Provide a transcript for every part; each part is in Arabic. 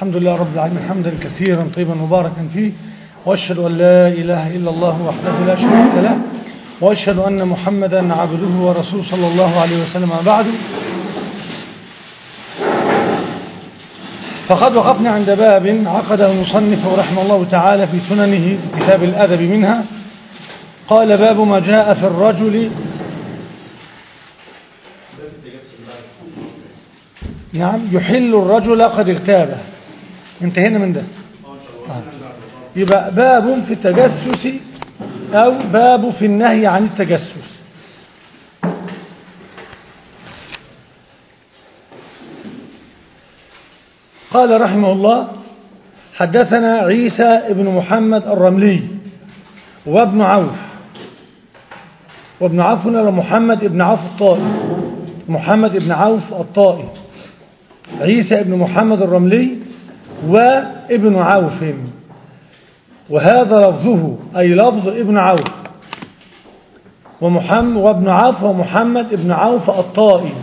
الحمد لله رب العالمين حمدا كثيرا طيبا مباركا فيه، وأشهد أن لا إله إلا الله وحده لا شريك له، وأشهد أن محمدا عبده ورسوله صلى الله عليه وسلم. بعد، فقد وقفنا عند باب عقده المصنف رحمه الله تعالى في سننه كتاب الأدب منها. قال: باب ما جاء في الرجل. نعم، يحل الرجل قد اغتابه. انتهينا من ده. يبقى باب في التجسس أو باب في النهي عن التجسس. قال رحمه الله: حدثنا عيسى ابن محمد الرملي وابن عوف. وابن عوف هنا محمد ابن عوف الطائي، محمد ابن عوف الطائي، عيسى ابن محمد الرملي وابن عوف، وهذا لفظه أي لفظ ابن عوف، وابن عوف ومحمد ابن عوف الطائي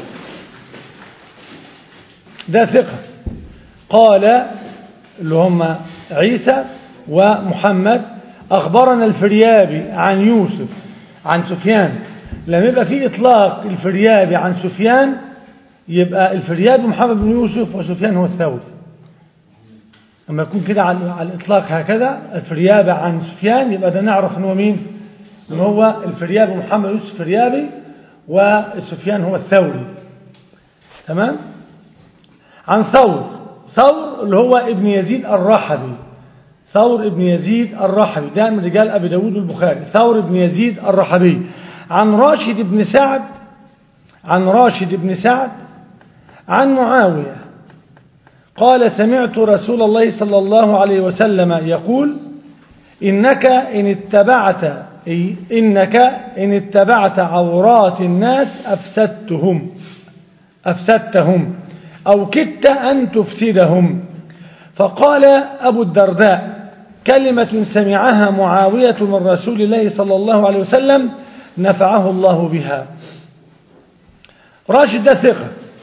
ده ثقة. قال اللي هم عيسى ومحمد: أخبرنا الفريابي عن يوسف عن سفيان. لما يبقى في إطلاق الفريابي عن سفيان يبقى الفريابي محمد بن يوسف وسفيان هو الثوري. لما يكون كده على الإطلاق هكذا الفريابي عن سفيان يبقى ده نعرف أنه مين؟ أنه هو الفريابي محمد يوسف الفريابي وسفيان هو الثوري. تمام؟ عن ثور اللي هو ابن يزيد الرحبي، ثور ابن يزيد الرحبي ده من رجال أبي داود والبخاري، ثور ابن يزيد الرحبي. عن راشد بن سعد عن معاوية قال: سمعت رسول الله صلى الله عليه وسلم يقول: إنك إن اتبعت عورات الناس أفسدتهم أو كدت أن تفسدهم. فقال أبو الدرداء: كلمة سمعها معاوية من رسول الله صلى الله عليه وسلم نفعه الله بها. راشد ده ثقة،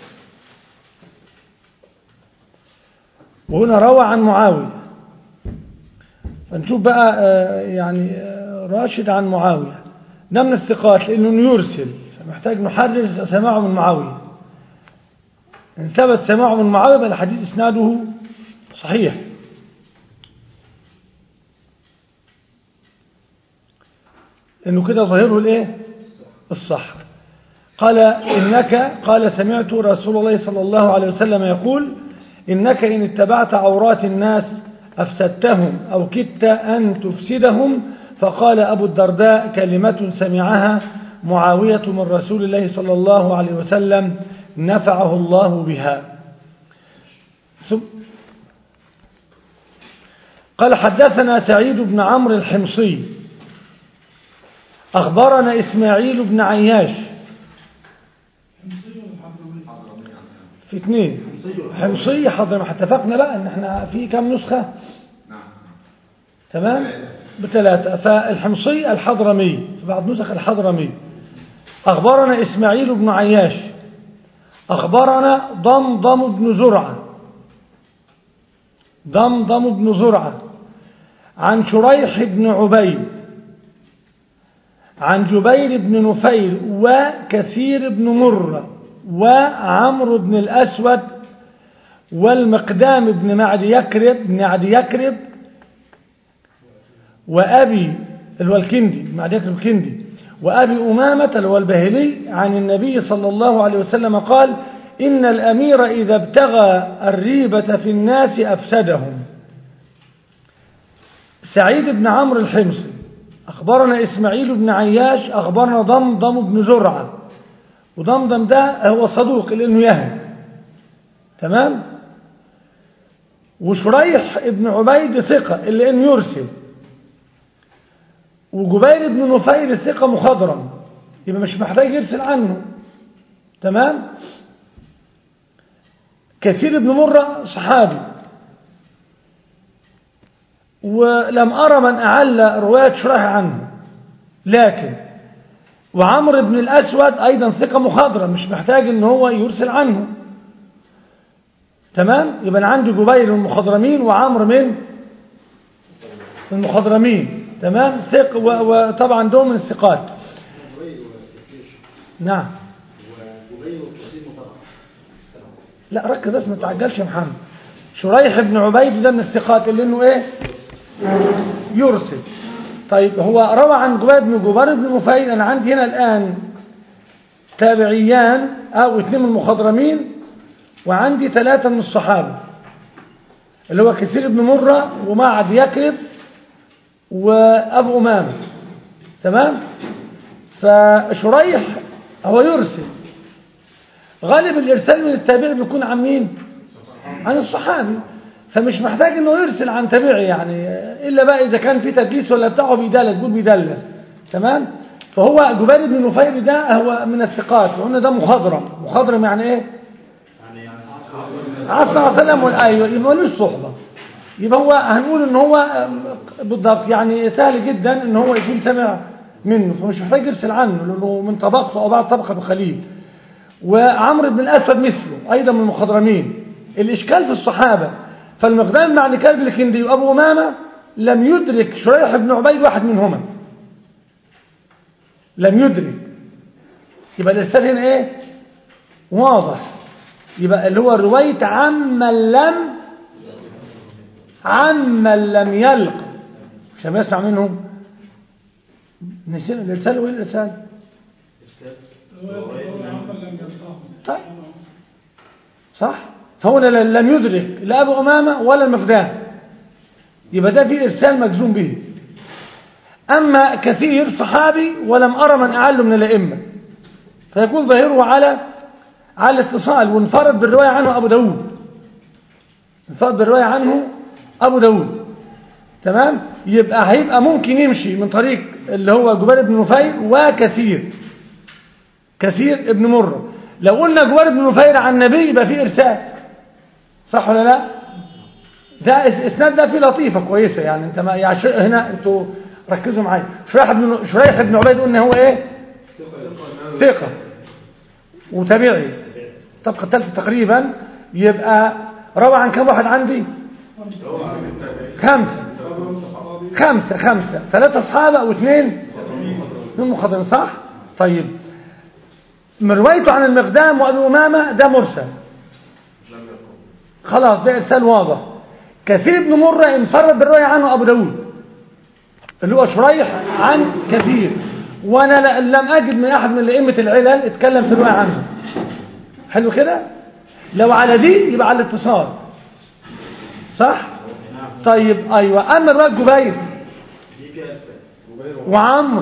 وهنا روى عن معاوية. فنشوف بقى يعني راشد عن معاوية ده من الثقات لأنه يرسل، فمحتاج نحرر سماعه من معاوية. إن ثبت سماعه من معاوية بل الحديث إسناده صحيح. إنه كده ظاهره الإيه؟ الصح. قال سمعت رسول الله صلى الله عليه وسلم يقول: إنك إن اتبعت عورات الناس أفسدتهم أو كدت أن تفسدهم. فقال أبو الدرداء: كلمة سمعها معاوية من رسول الله صلى الله عليه وسلم نفعه الله بها. قال: حدثنا سعيد بن عمرو الحمصي أخبرنا إسماعيل بن عياش. في اثنين حمصي حضرنا، اتفقنا بقى ان احنا في كم نسخة؟ تمام، بثلاثة. فالحمصي الحضرمي في بعض نسخ الحضرمي. أخبرنا إسماعيل بن عياش أخبرنا ضمضم بن زرعة عن شريح بن عبيد عن جبير بن نفيل وكثير بن مرة وعمرو بن الأسود والمقدام بن معدي يكرب وأبي الكندي وأبي أمامة الباهلي عن النبي صلى الله عليه وسلم قال: إن الأمير إذا ابتغى الريبة في الناس أفسدهم. سعيد بن عمرو الحمصي أخبرنا إسماعيل بن عياش أخبرنا ضمضم بن زرعة، وضمضم ده هو صدوق لأنه يهم. تمام. وشريح ابن عبيد ثقة لأنه يرسل، وجبير بن نفيل ثقة مخضرم يبقى مش محتاج يرسل عنه. تمام. كثير بن مرة صحابي، ولم أرى من أعلى رواية شريح عنه، لكن وعمر بن الأسود أيضا ثقة مخضرم مش محتاج ان هو يرسل عنه. تمام. يبقى أنا عندي جبير من المخضرمين وعمرو من المخضرمين. تمام. ثق وطبعا دول من الثقات. نعم. لا ركز بس ما تعجلش يا محمد. شريح بن عبيد ده من الثقات اللي انه ايه يرسل. طيب هو روى عن جبير بن نفيل. انا عندي هنا الان تابعيان او 2 من المخضرمين وعندي 3 من الصحابه اللي هو كثير بن مرة ومعد يكرب وابو امامه. تمام. فشريح هو يرسل. غالب الارسال من التابعي بيكون عن مين؟ عن الصحابي. فمش محتاج انه يرسل عن تابعي يعني، الا بقى اذا كان في تدليس ولا بتاعه بيدلس بيقول بيدلس. تمام. فهو جبير بن نفيل ده هو من الثقات وقلنا ده مخضرم يعني ايه؟ عصر الله عليه وسلم والايوه يبقى له الصحبه. يبقى هو هنقول ان هو بالضبط يعني سهل جدا ان هو يكون سمع منه، فمش محتاج يرسل عنه لانه من طبقته او بعد طبقه بخليل. وعمرو بن الاسود مثله ايضا من المخضرمين. الاشكال في الصحابه فالمقدام مع كلب الكندي وابو امامه لم يدرك شريح بن عبيد واحد منهما، لم يدرك. يبقى الارسال هنا ايه واضح. يبقى اللي هو روايه عمن لم يلقى عشان يسمع منهم. نسينا الارسال وايه الارسال؟ طيب صح. فهو لم يدرك لا ابو امامه ولا المقدام، يبقى ده في ارسال مجزوم به. اما كثير صحابي ولم ارى من اعله من الائمه فيكون ظاهره على الاتصال. وانفرد بالروايه عنه ابو داود. انفرد بالروايه عنه ابو داود. تمام. يبقى هيبقى ممكن يمشي من طريق اللي هو جبير بن نفيل كثير ابن مرة. لو قلنا جبير بن نفيل عن النبي يبقى فيه ارسال، صح ولا لا؟ ده اسناد ده فيه لطيفه كويسه يعني. انت ما يعني هنا انتوا ركزوا معايا. شريح بن عبيد قلنا هو ايه؟ ثقه وتابعي طبقه الثالثه تقريبا. يبقى روى عن كم واحد عندي؟ 5 3 اصحابه و2 من مخضرمين، صح؟ طيب من روايته عن المقدام وابو امامه ده مرسل خلاص، ده ارسال واضح. كثير بن مرة انفرد بالرواية عنه ابو داود اللي هو شريح عن كثير، وانا لم اجد من احد من ائمه العلل اتكلم في الرواية عنه. حلو كده. لو على دي يبقى على الاتصال، صح؟ طيب ايوه. اما رواية جبير وعمرو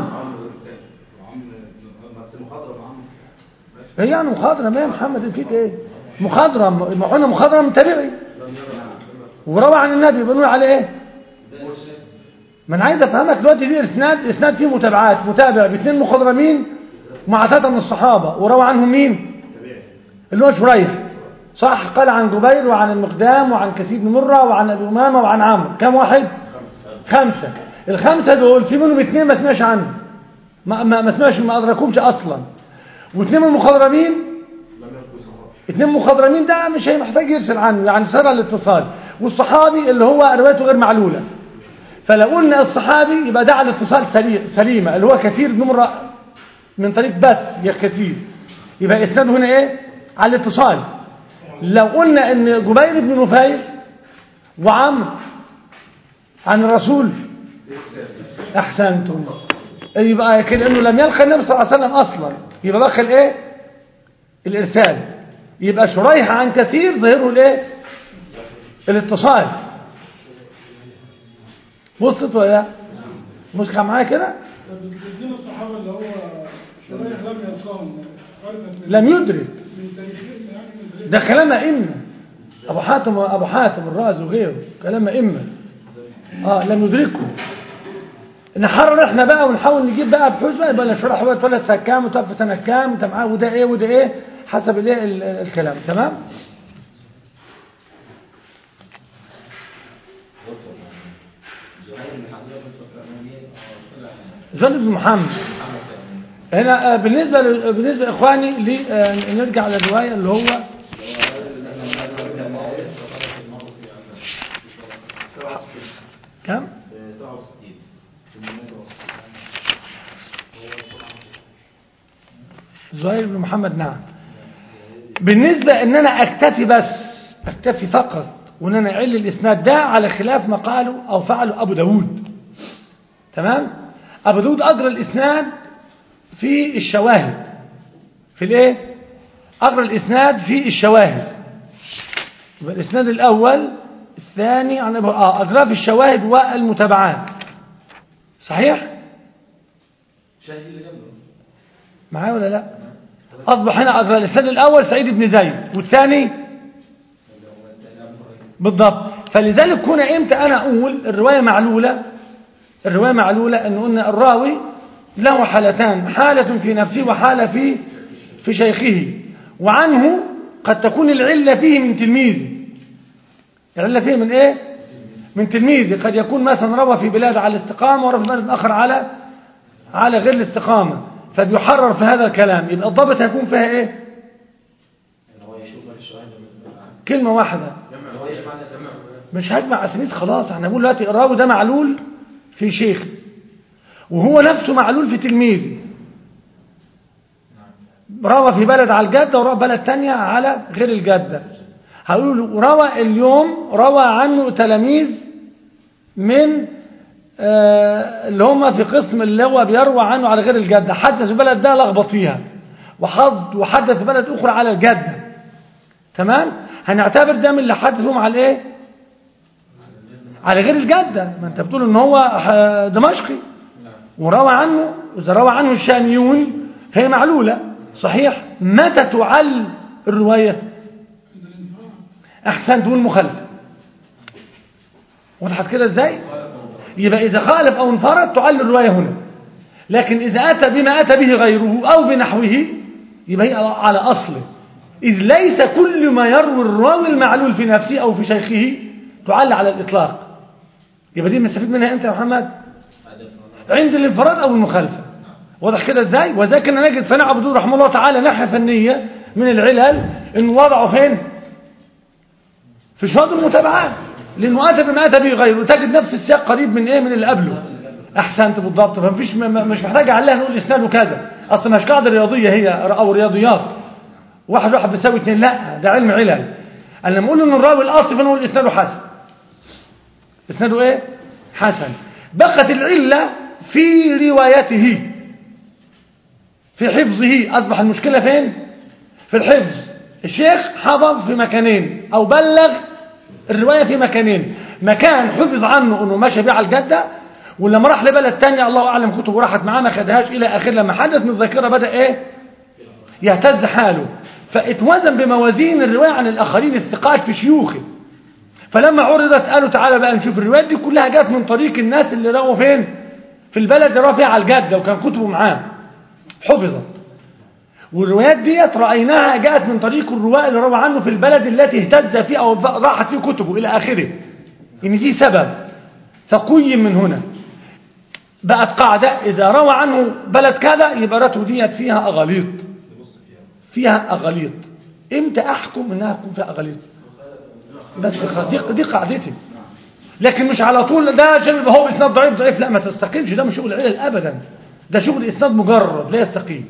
هي يعني مخضرم يا محمد نسيت ايه؟ مخضرم. ما قلنا مخضرم تابعي وروى عن النبي بنقول عليه ايه؟ ما انا عايز افهمك دلوقتي دي اسناد فيه متابعات. متابع ب2 مخضرمين مع 3 من الصحابه وروى عنهم مين؟ اللي هو شريح، صح؟ قال عن جبير وعن المقدام وعن كثير بن مرة وعن ابي امامه وعن عمرو. كم واحد؟ 5. ال5 دول في منهم 2 ما سمعش عنه، ما سمعش، ما ادركهمش اصلا. و2 من المخضرمين 2 مخضرمين ده مش محتاج يرسل عنه يعني سر الاتصال. والصحابي اللي هو روايته غير معلوله. فلو قلنا الصحابي يبقى ده على الاتصال سليمه اللي هو كثير بن مرة من طريق بس يا كثير، يبقى اسناده هنا ايه؟ على الاتصال. لو قلنا ان جبير بن نفيل وعمرو عن الرسول احسنتم، يبقى كأنه لم يلقى النبي صلى الله عليه وسلم اصلا، يبقى بقى الايه؟ الارسال. يبقى شريح عن كثير ظاهره الايه؟ الاتصال. وصلت ولا لا؟ مش معايا كده؟ بتدينا الصحابه اللي هو شريح لم يلقاهم لم يدرك ده كلام ائمه. ابو حاتم الرازي وغيره كلام ائمه لم يدركه. نحرر احنا بقى ونحاول نجيب بقى بحوث بقى يبقى شرح هو اتولد سنه كام وتوفى سنه كام انت معاه وده ايه وده ايه حسب الايه الكلام. تمام. زهير بن محمد هنا بالنسبه لاخواني نرجع للروايه اللي هو كم؟ 67 زهير بن محمد. نعم. بالنسبة ان انا اكتفي فقط وان انا اعل الاسناد ده على خلاف ما قاله او فعله ابو داود. تمام. ابو داود اجرى الاسناد في الشواهد. في الايه؟ اجرى الاسناد في الشواهد. يبقى الاسناد الاول الثاني عن اجراه في الشواهد والمتابعات. صحيح؟ معايا ولا لا؟ اصبح هنا اجرى الاسناد الاول سعيد بن زيد والثاني بالضبط. فلذلك هنا امتى انا اقول الروايه معلوله ان قلنا الراوي له حالتان، حاله في نفسه وحاله في شيخه، وعنه قد تكون العله فيه من تلميذه. العله فيه من ايه؟ من تلميذه. قد يكون مثلا روى في بلاد على الاستقامه وروى في بلد اخر على غير الاستقامه، فبيحرر في هذا الكلام. يبقى الضابط هيكون فيها ايه؟ كلمه واحده. مش هجمع اسانيد خلاص. احنا بنقول دلوقتي الراوي ده معلول في شيخ وهو نفسه معلول في تلميذه. روى في بلد على الجده وروى بلد ثانيه على غير الجده. هقول له روى عنه تلاميذ من اللي هم في قسم اللي هو بيروى عنه على غير الجده. حدث البلد ده لخبط فيها وحدث بلد اخرى على الجده. تمام. هنعتبر ده من اللي حدثهم على ايه؟ على غير الجده. ما انت بتقول ان هو دمشقي وروى عنه، واذا روى عنه الشاميون فهي معلوله. صحيح. متى تعل الروايه؟ احسن تقول مخالفه. وضحت كده ازاي؟ يبقى اذا خالف او انفرد تعل الروايه هنا. لكن اذا اتى بما اتى به غيره او بنحوه يبقى هي على اصله. اذ ليس كل ما يروي الراوي المعلول في نفسه او في شيخه تعل على الاطلاق. يبقى دي نستفيد منها انت يا محمد عند الانفراد او المخالفه. واضح كده ازاي؟ وذاك نجد ثناء عبد الله رحمه الله تعالى ناحيه فنيه من العلل انه وضعه فين؟ في شهود المتابعات، لانه اتى بما اتى به غيره. تجد نفس السياق قريب من ايه؟ من اللي قبله. احسنت بالضبط. فمفيش مش محتاج عليها نقول اسناده كذا. اصل مش قاعده رياضيه هي او رياضيات واحد بيساوي اثنين. لا، ده علم علل. انا لما اقول ان الراوي الاصل فنقول اسناده حسن. اسناده ايه؟ حسن. بقت العله في روايته، في حفظه. اصبح المشكله فين؟ في الحفظ. الشيخ حفظ في مكانين او بلغ الروايه في مكانين. مكان حفظ عنه انه ماشي بيه على الجده، ولما راح لبلد ثانيه الله اعلم كتبه راحت معاه ما خدهاش الى اخره. لما حدث من الذاكره بدا ايه؟ يهتز حاله. فاتوزن بموازين الروايه عن الاخرين الثقات في شيوخه. فلما عرضت قالوا تعالى بقى نشوف الروايات دي كلها جت من طريق الناس اللي رووا فين؟ في البلد اللي روى فيها على الجده وكان كتبه معاه حفظت. والروايات ديت رايناها جاءت من طريق الرواه اللي روى عنه في البلد التي اهتز فيه او راحت فيه كتبه الى اخره. ان دي سبب. فقيم من هنا بقت قاعده اذا روى عنه بلد كذا يبقى روايته ديت فيها اغاليط. فيها اغاليط. امتى احكم انها تكون فيها اغاليط؟ بس دي قاعدتي. لكن مش على طول ده عشان يبقى هو اسناد ضعيف. لا، ما تستقيمش. ده مش شغل علل ابدا. ده شغل اسناد مجرد لا يستقيم.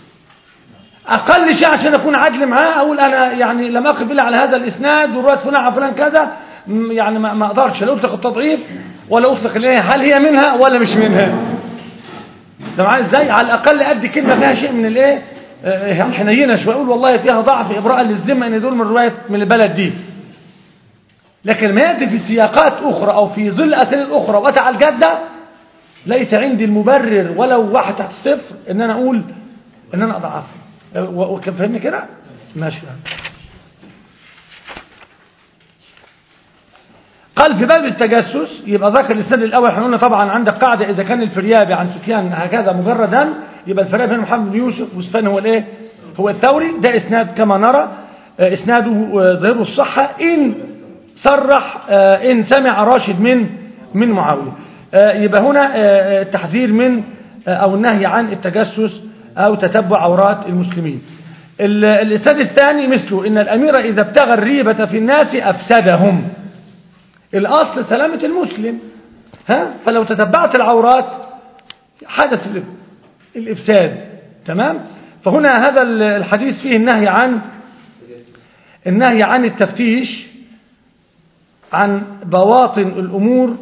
اقل شيء عشان اكون عدل معاه اقول انا يعني لم اقف الا على هذا الاسناد وروايه فلان عن فلان كذا. يعني ما اقدرش لا اطلق التضعيف ولا اطلق هل هي منها ولا مش منها. ده معايا ازاي؟ على الاقل ادي كلمه فيها شيء من الايه حنينه شويه. اقول والله فيها ضعف ابراء للذمه ان دول من روايه من البلد دي. لكن لما ياتي في سياقات اخرى او في ظل اسانيد اخرى واتى على الجده ليس عندي المبرر ولو واحد تحت الصفر ان انا اقول ان انا اضعفه. وكان فهمني كده؟ ماشي. قال في باب التجسس يبقى ذكر الاسناد الاول. احنا قلنا طبعا عندك قاعده اذا كان الفريابي عن سفيان هكذا مجردا يبقى الفريابي هنا محمد بن يوسف وسفيان هو الايه؟ هو الثوري. ده اسناد كما نرى اسناده ظاهره الصحه ان صرح ان سمع راشد من معاويه. يبقى هنا التحذير من او النهي عن التجسس أو تتبع عورات المسلمين. الإسناد الثاني مثله إن الأمير إذا ابتغى الريبة في الناس أفسدهم. الأصل سلامة المسلم. فلو تتبعت العورات حدث الإفساد. تمام. فهنا هذا الحديث فيه النهي عن التفتيش عن بواطن الأمور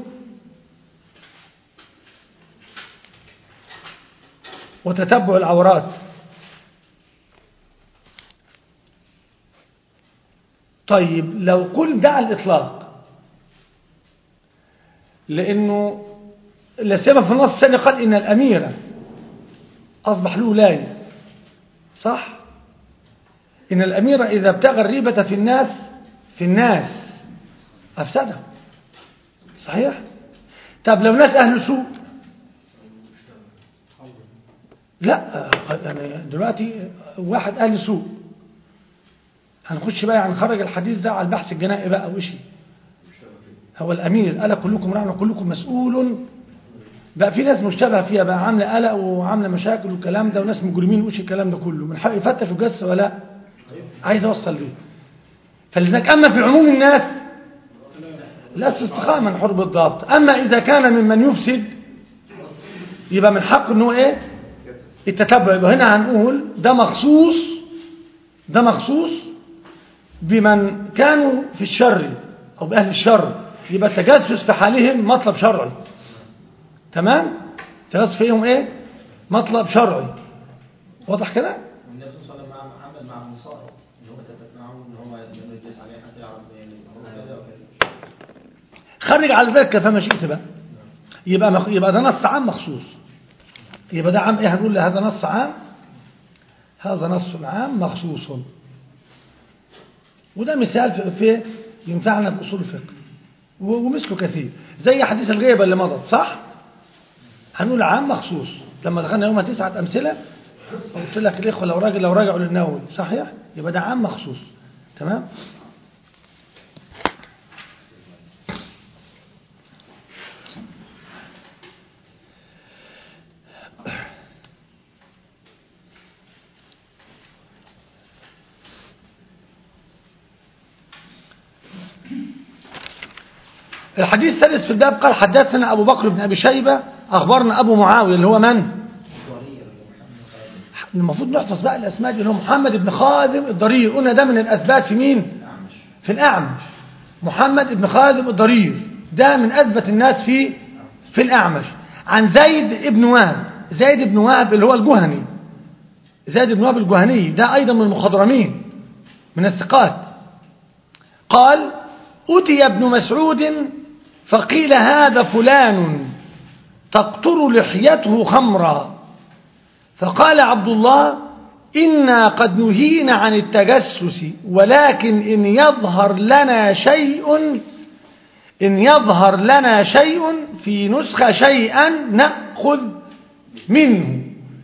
وتتبع العورات. طيب لو قل دع الإطلاق، لأنه لسيما في النص الثاني قال إن الأمير أصبح له ولاية، صح؟ إن الأمير إذا ابتغى الريبة في الناس أفسدها، صحيح؟ طب لو ناس أهل سوء، لا يعني دلوقتي واحد أهل سوء، هنخش بقى هنخرج الحديث ده على البحث الجنائي بقى وشي. هو الأمير ألا كلكم راع وكلكم مسؤول، بقى في ناس مشتبه فيها بقى، عامله قلق وعامله مشاكل والكلام ده، وناس مجرمين وش الكلام ده كله، من حق يفتشوا جس ولا لا؟ عايز اوصل ليه؟ فلذلك اما في عموم الناس لا استقامه حر بالضبط. اما اذا كان ممن يفسد يبقى من حقه انه ايه؟ التتبع. يبقى هنا هنقول ده مخصوص بمن كانوا في الشر او باهل الشر، يبقى التجسس في حالهم مطلب شرعي. تمام. تجسس فيهم ايه؟ مطلب شرعي. واضح كده؟ والنبي صلى الله عليه وسلم عمل مع النصارى ان هم تتبعوا ان هم يدرس عليه حتى يعرف يعني كذا وكذا. خرج على ذلك فما شئت بقى. يبقى ده نص عام مخصوص. يبقى ده عام ايه؟ هنقول هذا نص عام، هذا نص عام مخصوص. وده مثال في ينفعنا في اصول الفقه ومثله كثير، زي حديث الغيبه اللي مضت، صح؟ هنقول عام مخصوص. لما دخلنا يوم 9 أمثلة قلت لك الإخوة لو راجعوا للنووي، صحيح؟ يبقى ده عام مخصوص. تمام. الحديث الثالث في الباب قال حدثنا أبو بكر بن أبي شيبة أخبرنا أبو معاوية اللي هو من؟ المفروض نحفظ بقى الأسماء دي، اللي هو محمد بن خادم الضرير. قلنا ده من الأثبات في مين؟ في الأعمش. محمد بن خادم الضرير ده من أثبت الناس في الأعمش. عن زيد بن وهب اللي هو الجهني، زيد بن وهب الجهني ده أيضا من المخضرمين من الثقات. قال أتي ابن مسعود فقيل هذا فلان تقطر لحيته خمرا، فقال عبد الله إنا قد نهينا عن التجسس، ولكن إن يظهر لنا شيء في نسخة شيئا نأخذ منه.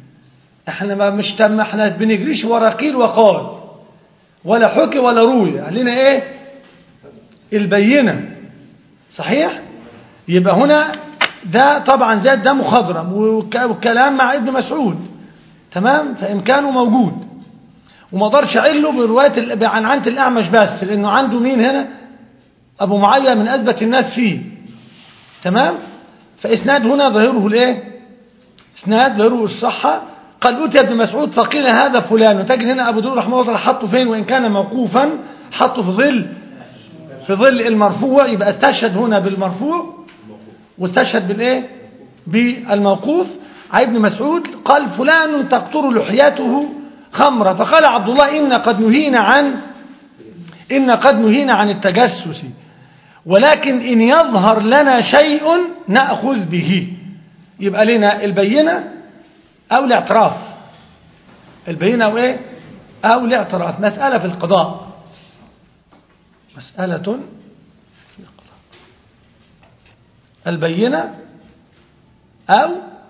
احنا بنجريش ورا قيل وقال ولا حكي ولا روي، علينا ايه؟ البينة. صحيح؟ يبقى هنا ده طبعا زاد ده مخضرم والكلام مع ابن مسعود، تمام؟ فإمكانه موجود، وما قدرش اعله برواية عن عنت الأعمش بس، لأنه عنده مين هنا؟ أبو معاوية من أثبت الناس فيه، تمام؟ فإسناد هنا ظاهره الإيه؟ إسناد ظاهره الصحة. قال أتي ابن مسعود فقيل هذا فلان، وتجد هنا أبو داود رحمه الله حطه فين؟ وإن كان موقوفا حطه في ظل المرفوع، يبقى استشهد هنا بالمرفوع واستشهد بالإيه؟ بالموقوف. عن ابن مسعود قال فلان تقطر لحيته خمرة، فقال عبد الله إن قد نهينا عن التجسس، ولكن إن يظهر لنا شيء نأخذ به. يبقى لنا البينة أو الاعتراف، البينة أو إيه؟ أو الاعتراف. مسألة في القضاء، مسألة في القضاء، البينة أو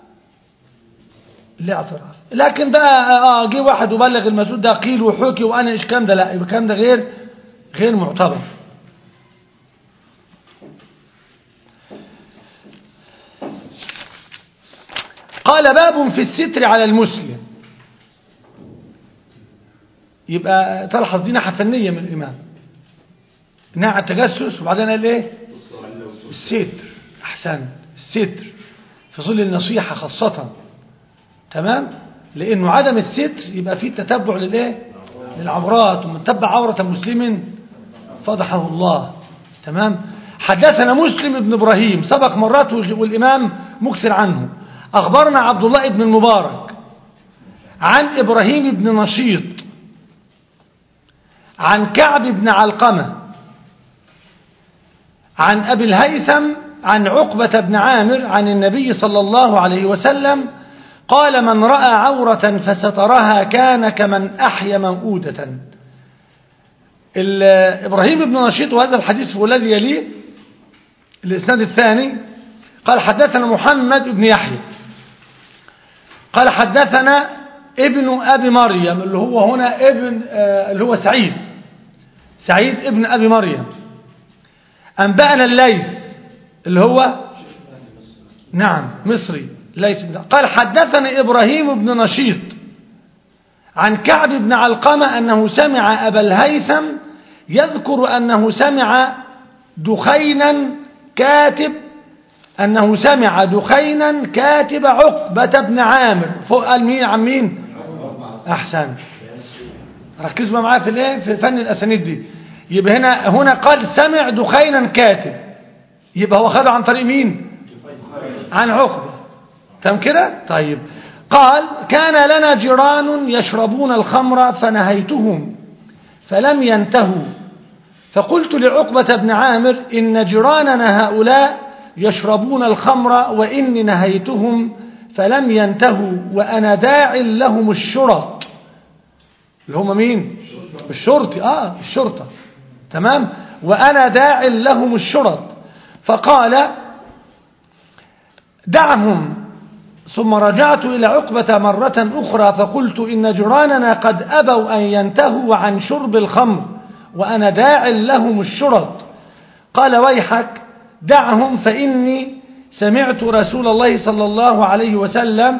الاعتراف. لكن بقى جه واحد وبلغ المسؤول ده قيل وحكي وأنا إيش كام ده، لا، يبقى كام ده غير معتبر. قال باب في الستر على المسلم. يبقى تلحظ دي ناحية فنية من الإمام، ناحية التجسس، وبعدين قال إيه؟ الستر. أحسن، الستر في ظل النصيحة خاصة. تمام، لأنه عدم الستر يبقى فيه تتبع للإيه؟ للعورات، ومن تبع عورة مسلم فضحه الله. تمام. حدثنا مسلم بن إبراهيم سبق مرات والإمام مكسر عنه. أخبرنا عبد الله بن المبارك عن إبراهيم بن نشيط عن كعب بن علقمة عن أبي الهيثم عن عقبة بن عامر عن النبي صلى الله عليه وسلم قال: من رأى عورة فسترها كان كمن أحيا موءودة. إبراهيم بن نشيط، وهذا الحديث هو الذي يليه الإسناد الثاني. قال: حدثنا محمد بن يحيى قال: حدثنا ابن أبي مريم، اللي هو هنا ابن اللي هو سعيد ابن أبي مريم. أنبأنا الليث اللي هو نعم مصري ليث. قال: حدثنا إبراهيم بن نشيط عن كعب بن علقمة أنه سمع أبا الهيثم يذكر أنه سمع دخينا كاتب عقبة بن عامر. فوق قال مين عن مين؟ أحسن، ركزوا معايا في الايه، في فن الأسانيد دي. يبقى هنا قال سمع دخينا كاتب، يبقى هو خده عن طريق مين؟ عن عقبة. تمام كده؟ طيب. قال: كان لنا جيران يشربون الخمر فنهيتهم فلم ينتهوا، فقلت لعقبة بن عامر: إن جيراننا هؤلاء يشربون الخمر وإني نهيتهم فلم ينتهوا وأنا داع لهم الشرط. اللي هم مين؟ الشرطي. الشرطة. تمام. وأنا داع لهم الشرط. فقال: دعهم. ثم رجعت إلى عقبة مرة أخرى فقلت: إن جيراننا قد أبوا أن ينتهوا عن شرب الخمر وأنا داع لهم الشرط. قال: ويحك، دعهم فإني سمعت رسول الله صلى الله عليه وسلم.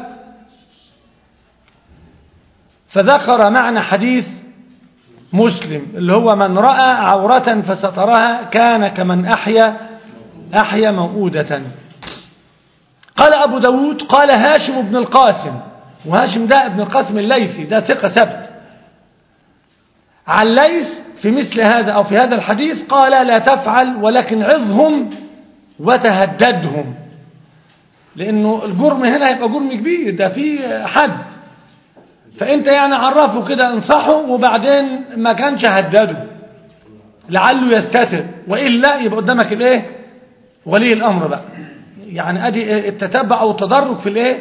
فذكر معنى حديث مسلم اللي هو: من رأى عورة فسترها كان كمن أحيا موءودة. قال أبو داود: قال هاشم بن القاسم، وهاشم ده ابن القاسم الليثي، ده ثقة ثبت عن ليث في مثل هذا أو في هذا الحديث. قال: لا تفعل ولكن عظهم وتهددهم، لأنه الجرم هنا هيبقى جرم كبير، ده فيه حد، فأنت يعني عرفه كده، انصحه، وبعدين ما كانش هدده لعله يستتر، وإلا يبقى قدامك الايه؟ ولي الأمر بقى. يعني ادي التتبع او التدرج في الايه؟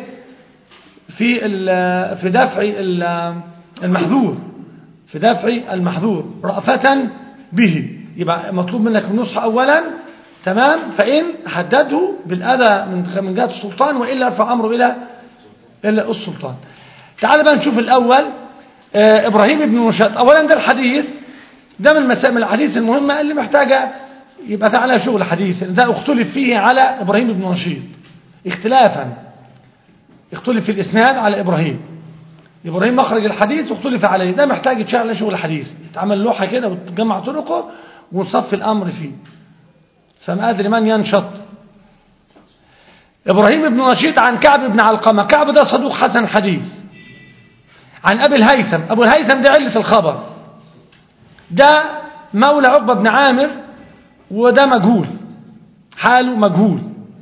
في دفع المحذور، في دفع المحذور رأفة به. يبقى مطلوب منك النصح اولا. تمام. فإن حدده بالأذى من جهة السلطان، وإلا ارفع أمره إلى السلطان. تعال بقى نشوف الأول إبراهيم بن نشاط. أولا ده الحديث ده من مسائل الحديث المهمة اللي محتاجة يبقى في عليها شغل حديث. ده اختلف فيه على إبراهيم بن نشيط اختلافا، اختلف في الإسناد على إبراهيم مخرج الحديث واختلف عليه. ده محتاج يتشغل على شغل حديث، تعمل لوحة كده وتجمع طرقه ونصف الأمر فيه، فما أدري من ينشط. إبراهيم بن نشيط عن كعب بن علقمة. كعب ده صدوق حسن حديث. عن أبي الهيثم. أبو الهيثم ده علة الخبر، ده مولى عقبة بن عامر، وده مجهول، حاله مجهول.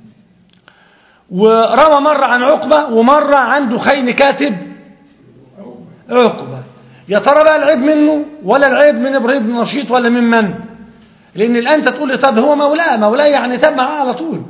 وروى مرة عن عقبة ومرة عن دخين كاتب عقبة. يا ترى بقى العيب منه ولا العيب من إبراهيم بن نشيط ولا من؟ لأن الآن أنت تقول لي طب هو مولاه يعني تاب معاه على طول،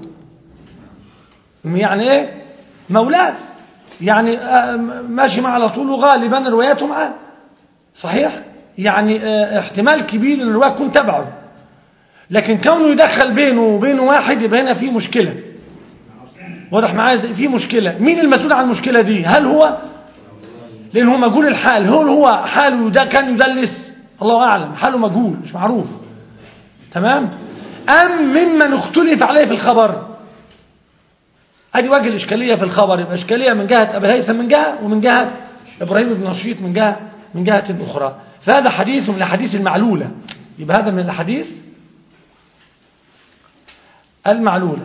يعني إيه مولاه؟ يعني ماشي معه على طول، وغالبا رواياته معاه صحيح، يعني احتمال كبير ان الرواية تكون تبعه، لكن كونه يدخل بينه وبين واحد يبقى هنا في مشكلة. واضح معايا في مشكلة. مين المسؤول عن المشكلة دي؟ هل هو؟ لأن هو مجهول الحال. هو حاله ده كان يدلس؟ الله أعلم، حاله مجهول مش معروف. تمام. أم ممن اختلف عليه في الخبر؟ ادي وجه الإشكالية في الخبر. يبقى إشكالية من جهة أبي الهيثم من جهة، ومن جهة إبراهيم بن نشيط من جهة أخرى. فهذا حديث من الحديث المعلولة. يبقى هذا من الحديث المعلولة.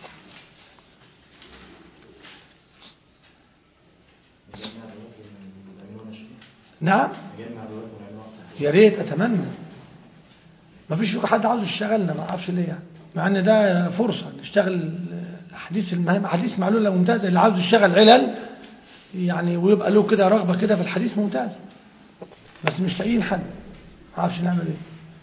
نعم يا ريت أتمنى. ما فيش حد عاوز يشتغلنا، ما اعرفش ليه يعني، مع ان ده فرصة نشتغل الحديث المهم، حديث معلولة ممتازة. اللي عاوز يشتغل علل يعني ويبقى له كده رغبة كده في الحديث ممتاز، بس مش لاقيين حد، ما اعرفش نعمل ايه.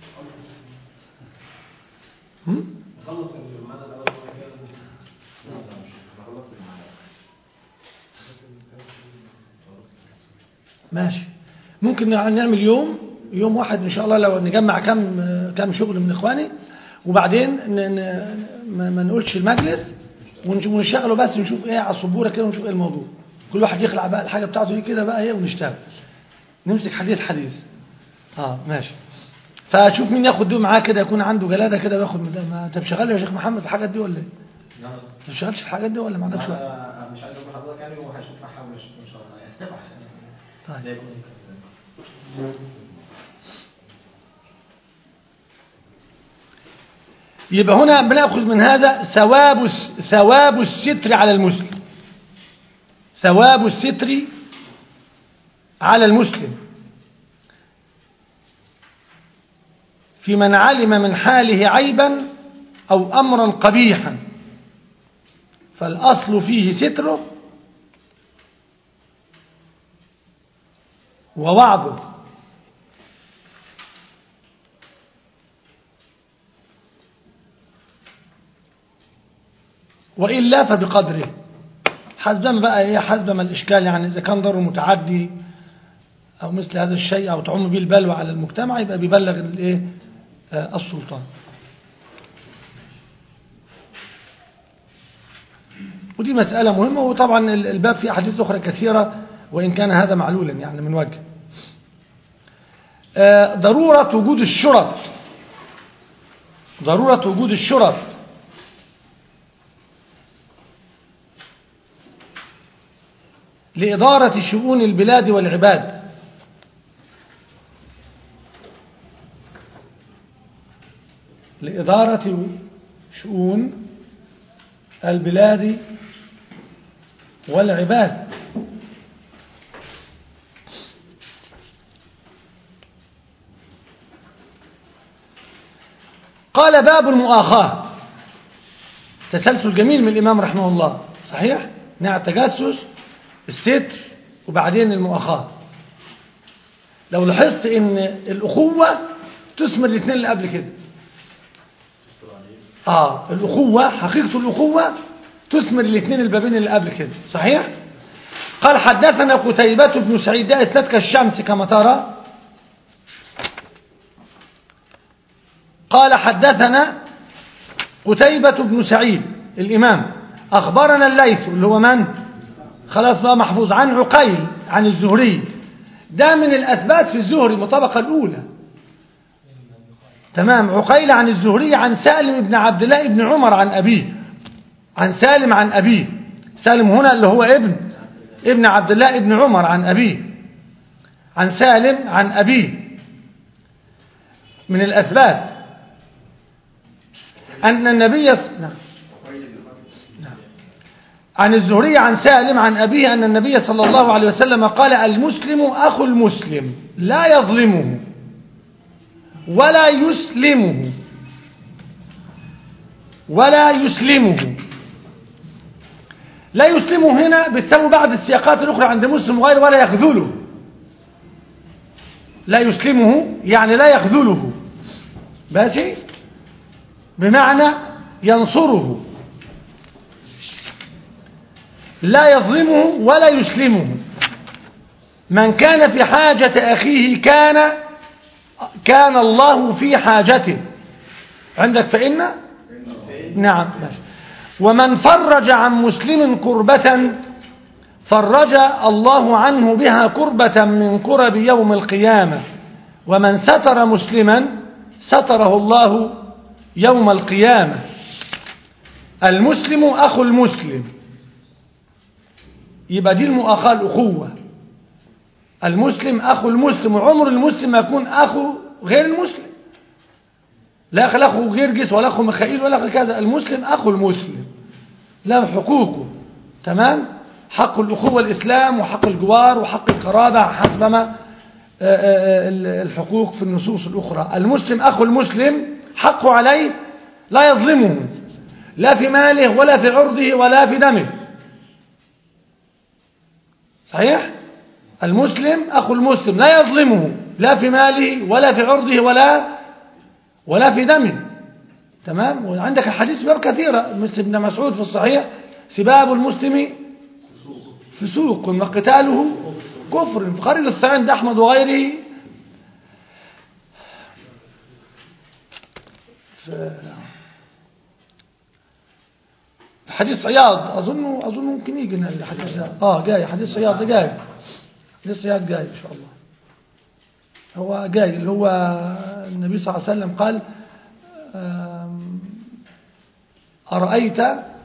ماشي، ممكن نعمل يوم واحد ان شاء الله، لو نجمع كم شغل من اخواني، وبعدين ما نقولش المجلس ونشغله، بس نشوف ايه على السبوره كده ونشوف ايه الموضوع، كل واحد يخلع بقى الحاجه بتاعته دي كده بقى ايه ونشتغل، نمسك حديث. ماشي. فشوف مين ياخد دول معاه كده، يكون عنده جلاده كده وياخد من ده. ما انت بتشغل يا شيخ محمد في الحاجات دي ولا ايه؟ نعم. ما بتشتغلش في الحاجات دي ولا ما عندكش وقت؟ مش عايز اقول لحضرتك يعني، وهشوف احاول ان شاء الله يعني. طيب. يبقى هنا بنأخذ من هذا ثواب الستر على المسلم، ثواب الستر على المسلم في من علم من حاله عيبا أو أمرا قبيحا، فالأصل فيه ستره ووعظه. وإلا فبقدره، حسب ما بقى ايه، حسب ما الإشكال يعني، إذا كان ضرر متعدي أو مثل هذا الشيء أو تعم به البلوى على المجتمع، يبقى بيبلغ الايه السلطان. ودي مسألة مهمة، وطبعا الباب فيه أحاديث أخرى كثيرة، وإن كان هذا معلولا يعني من وجه. ضرورة وجود الشرط، ضرورة وجود الشرط لإدارة شؤون البلاد والعباد، لإدارة شؤون البلاد والعباد. قال باب المؤاخاة، تسلسل جميل من الإمام رحمه الله، صحيح؟ نعم، تجسس، الستر، وبعدين المؤاخاة. لو لاحظت ان الأخوة تثمر الاثنين اللي قبل كده. الأخوة، حقيقة الأخوة تثمر الاثنين البابين اللي قبل كده، صحيح؟ قال حدثنا قتيبة بن سعيد، ده إسناد كالشمس كما ترى. قال حدثنا قتيبة بن سعيد الإمام، أخبرنا الليث اللي هو من؟ خلاص بقى محفوظ، عن عقيل عن الزهري، ده من الأثبات في الزهري من الطبقة الأولى، تمام. عقيل عن الزهري عن سالم بن عبد الله بن عمر عن أبيه، عن سالم عن أبيه، سالم هنا اللي هو ابن عبد الله بن عمر عن أبيه، عن سالم عن أبيه. من الأثبات أن النبي عن الزهري عن سالم عن أبيه أن النبي صلى الله عليه وسلم قال: المسلم أخو المسلم لا يظلمه ولا يسلمه ولا يسلمه. لا يسلمه هنا بتساوي بعض السياقات الأخرى عند مسلم وغيره، ولا يخذله. لا يسلمه يعني لا يخذله، ماشي، بمعنى ينصره، لا يظلمه ولا يسلمه. من كان في حاجة أخيه كان الله في حاجته. عندك فإن؟ نعم، ماشي. ومن فرج عن مسلم كربة فرج الله عنه بها كربة من كرب يوم القيامة. ومن ستر مسلما ستره الله يوم القيامة. المسلم أخو المسلم، يبقى دي المؤاخاة، الأخوة. المسلم أخو المسلم، وعمر المسلم ما يكون أخو غير المسلم، لا أخو جرجس ولا أخو ميخائيل ولا أخو كذا، المسلم أخو المسلم له حقوقه. تمام. حق الأخوة الإسلام وحق الجوار وحق القرابة حسب ما الحقوق في النصوص الأخرى. المسلم أخو المسلم حقه عليه لا يظلمه لا في ماله ولا في عرضه ولا في دمه. صحيح؟ المسلم أخو المسلم لا يظلمه لا في ماله ولا في عرضه ولا في دمه. تمام. وعندك الحديث باب كثيرة مثل ابن مسعود في الصحيح: سباب المسلم فسوق وقتاله كفر. في خارج الصحيح عند أحمد وغيره حديث صياد، أظن ممكن يجي الحديث جاي حديث صياد جاي، حديث صياد جاي إن شاء الله. هو جاي اللي هو النبي صلى الله عليه وسلم قال: أرأيت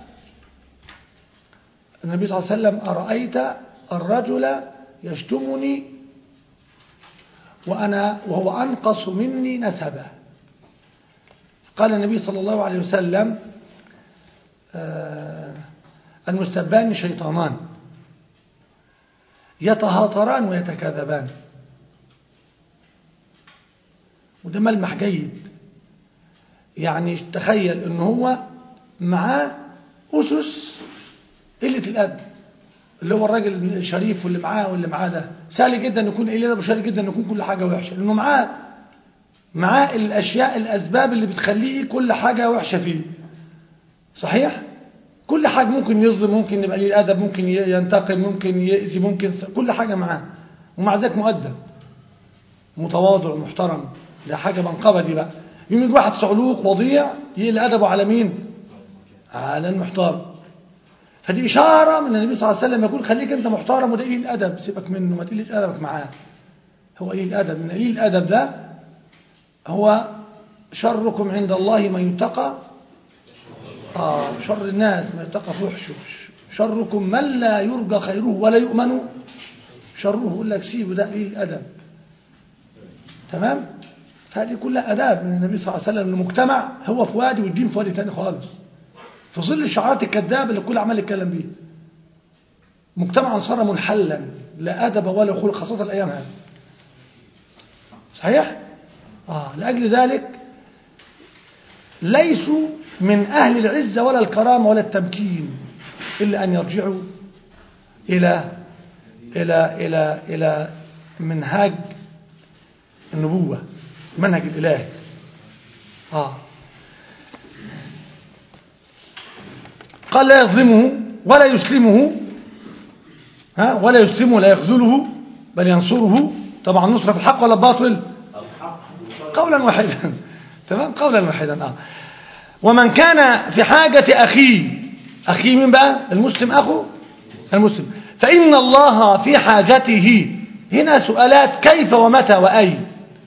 النبي صلى الله عليه وسلم أرأيت الرجل يشتمني وهو أنقص مني نسبا. قال النبي صلى الله عليه وسلم: المستبان شيطانان يتهاطران ويتكاذبان. وده ملمح جيد. يعني تخيل ان هو معاه أسس قلة الأدب، اللي هو الراجل الشريف واللي معاه ده سهل جدا يكون قليل الأدب وسهل جدا يكون كل حاجة وحشة، لأنه معاه الأشياء الأسباب اللي بتخليه كل حاجة وحشة فيه. صحيح؟ كل حاجة ممكن يظلم، ممكن يبقى قليل الأدب، ممكن ينتقم، ممكن يأذي، ممكن كل حاجة معاه، ومع ذلك مؤدب متواضع محترم. ده حاجة منقبة دي بقى. يوم واحد صعلوك وضيع يقل أدبه على مين؟ على المحترم. فدي إشارة من النبي صلى الله عليه وسلم يقول: خليك أنت محترم وده قليل الأدب، سيبك منه، ما تقلش أدبك معاه. هو قليل الأدب. من قليل الأدب ده هو شركم عند الله من يتقى شر الناس ما يتقى فحشه، شركم من لا يرجى خيره ولا يؤمن شره. يقول لك سيبه ده قليل الأدب. تمام. فهذه كلها أداب من النبي صلى الله عليه وسلم. المجتمع هو في وادي والدين في وادي تاني خالص، في ظل الشعارات الكذابة اللي كل عمال يتكلم بيها. مجتمعا صار منحلا لا أدب ولا خلق، خاصة الأيام هذه. صحيح؟ لأجل ذلك ليسوا من أهل العزة ولا الكرامة ولا التمكين إلا أن يرجعوا إلى منهاج النبوة، منهج الإله. قال: لا يظلمه ولا يسلمه، ولا يسلمه لا يخذله بل ينصره. طبعا نصرة في الحق ولا الباطل؟ قولا واحدا. تمام. قولا واحدا. ومن كان في حاجة أخيه من بقى؟ المسلم أخو المسلم، فإن الله في حاجته. هنا سؤالات: كيف ومتى وأين؟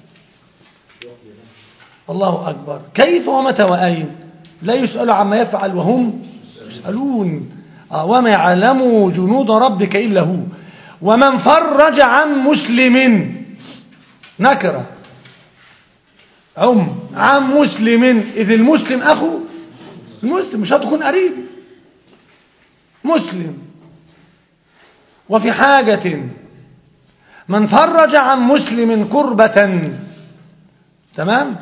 الله أكبر. كيف ومتى وأين؟ لا يسأل عما يفعل وهم يسألون. وما يعلم جنود ربك إلا هو. ومن فرج عن مسلم نكرة عن مسلم، إذ المسلم أخو المسلم، مش هتكون قريب مسلم. وفي حاجة من فرج عن مسلم كربة. تمام.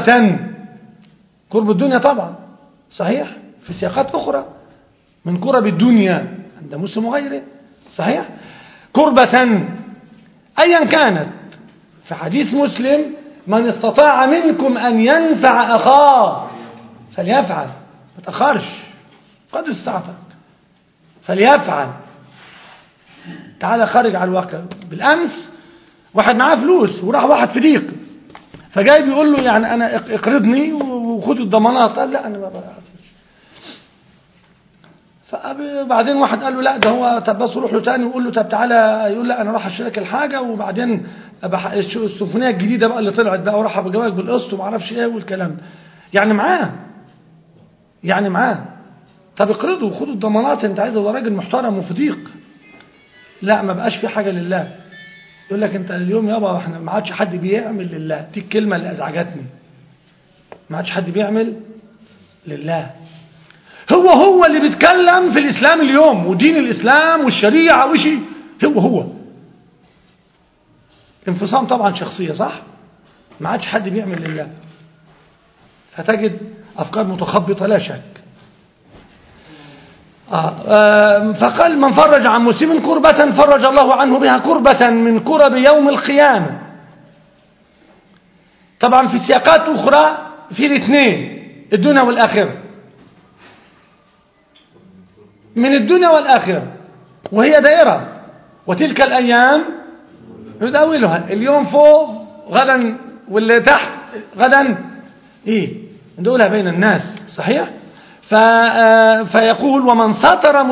كرب الدنيا طبعا. صحيح. في سياقات أخرى من كرب الدنيا عند مسلم وغيره. صحيح. كربة أيا كانت. في حديث مسلم: من استطاع منكم أن ينفع أخاه فليفعل. ما تأخرش، قد استطعت فليفعل. تعالى خارج على الواقع. بالأمس واحد معاه فلوس وراح واحد في ضيق، فجاي بيقول له: يعني أنا اقرضني وخد الضمانات. قال: لا أنا ما بعرفش. فبعدين واحد قال له: لا ده هو. طب بس روح له تاني وقول له: طب تعالى. يقول: لا أنا راح أشترك الحاجة وبعدين السفنية الجديدة بقى اللي طلعت بقى وراح بجواك بالقسط وما اعرفش ايه والكلام. يعني معاه. طب اقرضه وخد الضمانات انت عايزه، ده راجل محترم وفي ضيق. لا ما بقاش في حاجة لله. يقول لك: انت اليوم يابا احنا ما عادش حد بيعمل لله. دي الكلمة اللي ازعجتني. ما عادش حد بيعمل لله. هو اللي بيتكلم في الإسلام اليوم ودين الإسلام والشريعة وشي هو انفصام طبعا شخصية، صح؟ ما عادش حد بيعمل لله، فتجد أفكار متخبطة لا شك. فقال من فرج عن مسلم كربة فرج الله عنه بها كربة من كرب يوم القيامة. طبعا في سياقات أخرى في الاثنين، الدنيا والآخرة، من الدنيا والآخرة، وهي دائرة، وتلك الأيام نداولها، اليوم فوق غدا واللي تحت غدا ندولها بين الناس، صحيح؟ فيقول ومن ستر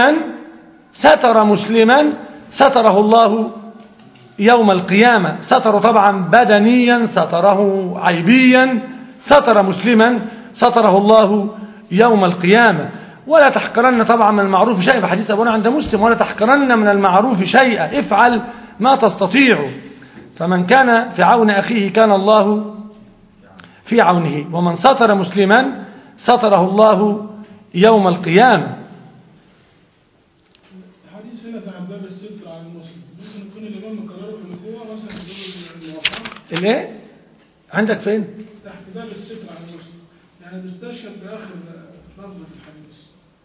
مسلما ستره الله يوم القيامة. ستره طبعا بدنيا، ستره عيبيا، ستر مسلما ستره الله يوم القيامة. ولا تحقرن طبعا من المعروف شيئا، بحديث أبونا عند مسلم، ولا تحقرن من المعروف شيئا، افعل ما تستطيع، فمن كان في عون أخيه كان الله في عونه. ومن ستر مسلما ستره الله يوم القيامة. الحديث هنا عن باب الستر على المسلم، ممكن يكون الإمام مكرره في النبوة مثلا في الموقع. الايه؟ عندك فين؟ تحت باب الستر على المسلم، يعني بيستشهد بآخر لفظ الحديث.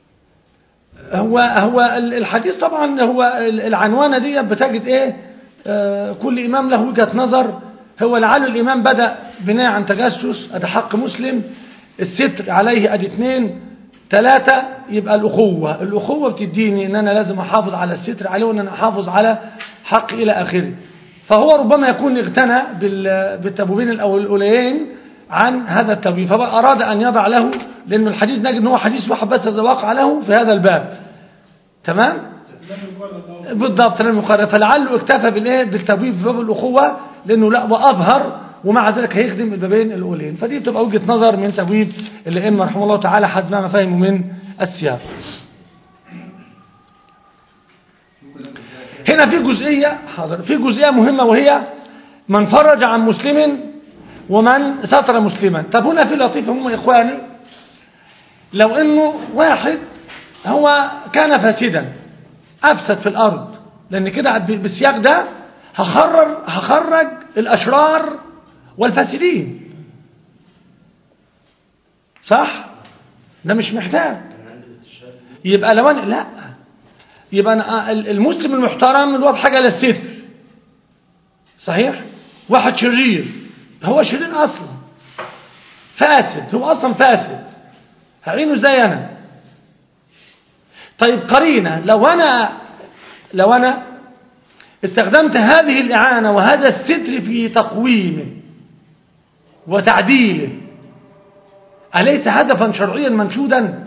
هو الحديث طبعا، هو العنوانة دي بتجد ايه؟ كل إمام له وجهة نظر. هو لعل الإمام بدأ بناء عن تجسس، أدي حق مسلم، الستر عليه أدي 2 3، يبقى الأخوة بتديني إن أنا لازم أحافظ على الستر عليه، وإن أنا أحافظ على حق إلى آخره. فهو ربما يكون اغتنى بالتبويبين الأوليين عن هذا التبويب، فأراد أن يضع له، لأن الحديث نجد أنه حديث واحد بس إذا وقع له في هذا الباب، تمام؟ بالضبط، لم يقرر، فلعله اكتفى بالتبويب في باب الأخوة، لأنه لا وأظهر، ومع ذلك هيخدم البابين الأولين. فدي بتبقى وجهة نظر من تبويب الأئمة رحمه الله تعالى حسب ما فهموا من السياق. هنا في جزئية مهمة، وهي من فرج عن مسلم ومن ستر مسلما. طب هنا في لطيفة هم يا إخواني، لو إنه واحد هو كان فاسدا أفسد في الأرض، لأن كده بالسياق ده هخرج الأشرار والفاسدين، صح؟ ده مش محتاج. يبقى لو أنا لا، يبقى أنا المسلم المحترم اللي هو بحاجة للستر، صحيح؟ واحد شرير، هو شرير أصلا، فاسد، هو أصلا فاسد، هعينه زي أنا. طيب قرينة، لو أنا استخدمت هذه الإعانة وهذا الستر في تقويمه وتعديله، أليس هدفا شرعيا منشودا؟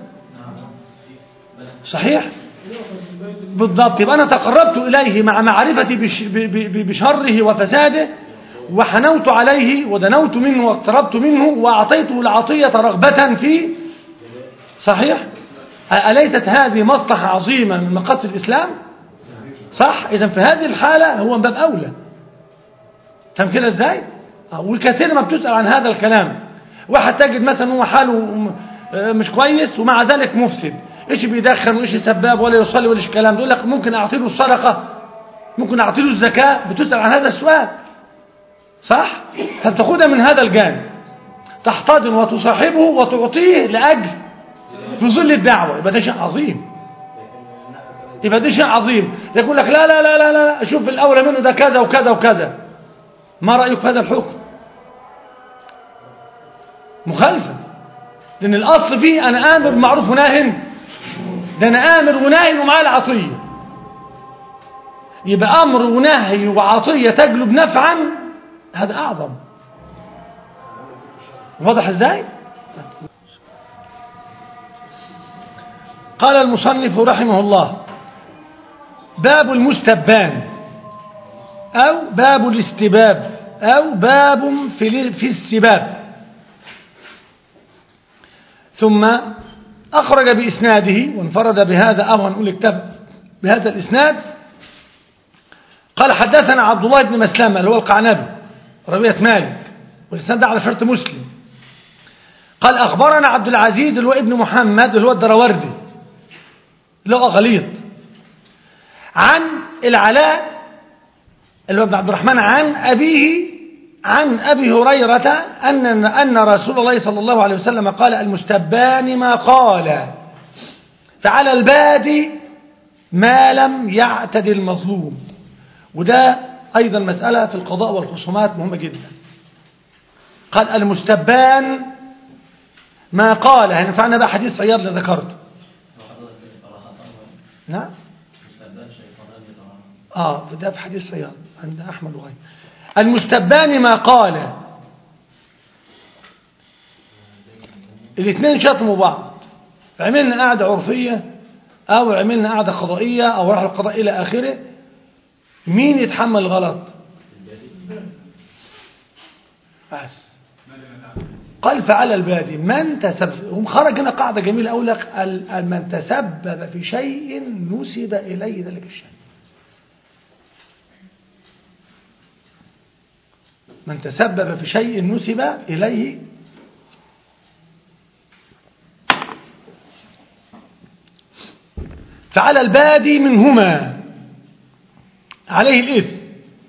صحيح؟ بالضبط. يبقى أنا تقربت إليه مع معرفتي بشره وفساده، وحنوت عليه ودنوت منه واقتربت منه وأعطيته العطية رغبة فيه، صحيح؟ أليست هذه مصلحة عظيمة من مقاصد الإسلام؟ صح؟ إذن في هذه الحالة هو من باب أولى. فهم كده إزاي؟ وكثير ما بتسأل عن هذا الكلام. واحد تجد مثلا هو حاله مش كويس ومع ذلك مفسد، إيش بيدخن وإيش سباب ولا يصلي ولا إيش الكلام، يقول لك ممكن أعطيله الصدقة، ممكن أعطيله الزكاة. بتسأل عن هذا السؤال، صح؟ فبتاخدها من هذا الجانب، تحتضن وتصاحبه وتعطيه لأجل في ظل الدعوة. يبقى ده شيء عظيم، يبقى ده شيء عظيم. يقول لك لا لا لا لا لا، شوف الأولى منه ده كذا وكذا وكذا، ما رأيك في هذا الحكم؟ مخالفة، لأن الأصل فيه أنا آمر بمعروف وناهي، ده أنا آمر وناهي ومعاه العطية. يبقى أمر ونهي وعطية تجلب نفعا، هذا أعظم. واضح إزاي؟ قال المصنف رحمه الله: باب المستبان، أو باب الاستباب، أو باب في السباب. ثم أخرج بإسناده وانفرد بهذا، أو نقول اكتب بهذا الإسناد. قال: حدثنا عبد الله بن مسلمة اللي هو القعنبي ربيعة مالك، والإسناد ده على شرط مسلم. قال أخبرنا عبد العزيز اللي هو ابن محمد اللي هو الدروردي اللي هو غليظ عن العلاء اللي هو ابن عبد الرحمن عن أبيه عن أبي هريرة أن رسول الله صلى الله عليه وسلم قال المستبان ما قال فعلى البادي ما لم يعتد المظلوم. وده أيضا مسألة في القضاء والخصومات مهمة جدا. قال المستبان ما قال هنفعنا بقى حديث عياض اللي ذكرته. نعم ده في حديث عياض عند أحمد وغيره. المستبان ما قال الاثنين شتموا بعض عملنا قاعدة عرفية أو عملنا قاعدة قضائية أو راح القضاء إلى آخره. مين يتحمل الغلط؟ بس قال فعلى البادي من تسبب. هم خرج هنا قاعدة جميلة أقول لك من تسبب في شيء نسب إليه ذلك الشيء. من تسبب في شيء نسب إليه فعلى البادي منهما عليه الإثم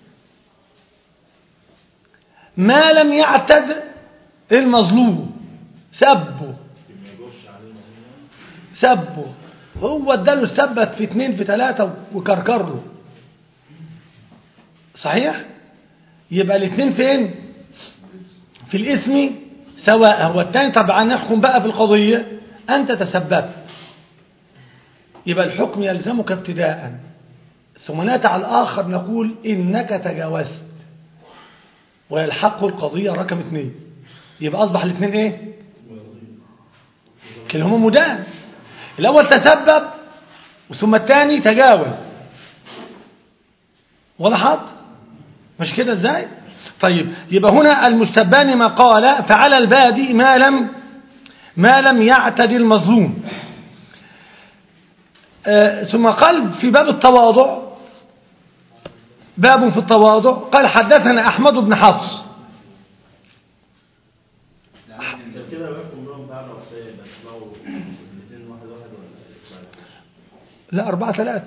ما لم يعتد المظلوم. سبه هو اداله السبت في 2 في 3 وكركر له صحيح. يبقى الاثنين فين؟ في الاسم سواء. هو الثاني طبعا نحكم بقى في القضية أنت تسببت يبقى الحكم يلزمك ابتداء ثم نأتي على الآخر نقول إنك تجاوزت ويلحقه القضية رقم 2. يبقى أصبح الاثنين إيه؟ كلاهما مدان. الأول تسبب ثم الثاني تجاوز. وضحت؟ مش كده ازاي؟ طيب يبقى هنا المستبان ما قال فعلى البادي ما لم يعتد المظلوم. ثم قال في باب التواضع باب في التواضع قال حدثنا أحمد بن حفص. لا 4-3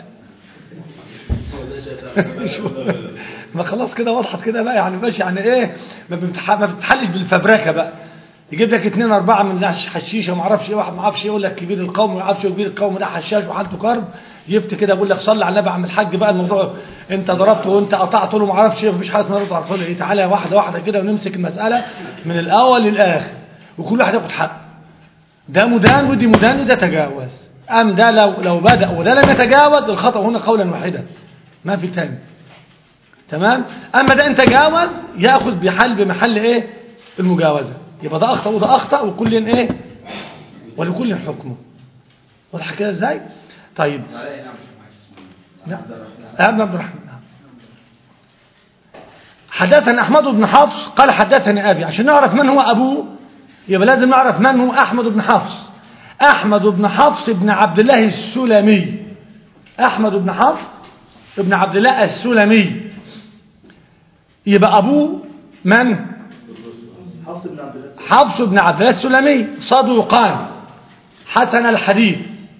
ما خلاص كده وضحت كده بقى يعني ماشي يعني ايه ما بتحلش بالفبركه بقى. يجيب لك 2-4 من حشيشه ما اعرفش ايه واحد ما اعرفش يقول لك كبير القوم ما يعرفش كبير القوم ده حشاش وحالته كرب يفتي كده يقول لك صلي على النبي عم الحاج بقى الموضوع انت ضربته وانت قطعته له ما اعرفش ايه مفيش حاجه اسمها رد على الرسول ايه. تعالى واحده كده ونمسك المساله من الاول للاخر وكل واحد ياخد حقه. ده مدان ودي مدان وده تجاوز. ام ده لو بدا وده لم يتجاوز الخطا هنا قولا واحدا ما في ثاني. تمام. اما ده انت جاوز ياخذ بمحل ايه المجاوزه. يبقى ده اخطا وده اخطا وكل ايه ولكل حكمه. واضح كده ازاي؟ طيب نعم ابن عبد الرحمن حدثنا احمد بن حفص قال حدثني ابي. عشان نعرف من هو ابوه يبقى لازم نعرف من هو احمد بن حفص. احمد بن حفص بن عبد الله السلمي. احمد بن حفص ابن عبد الله السلمي. يبقى أبوه من؟ حفص بن عبد الله السلمي صدوقان حسن الحديث.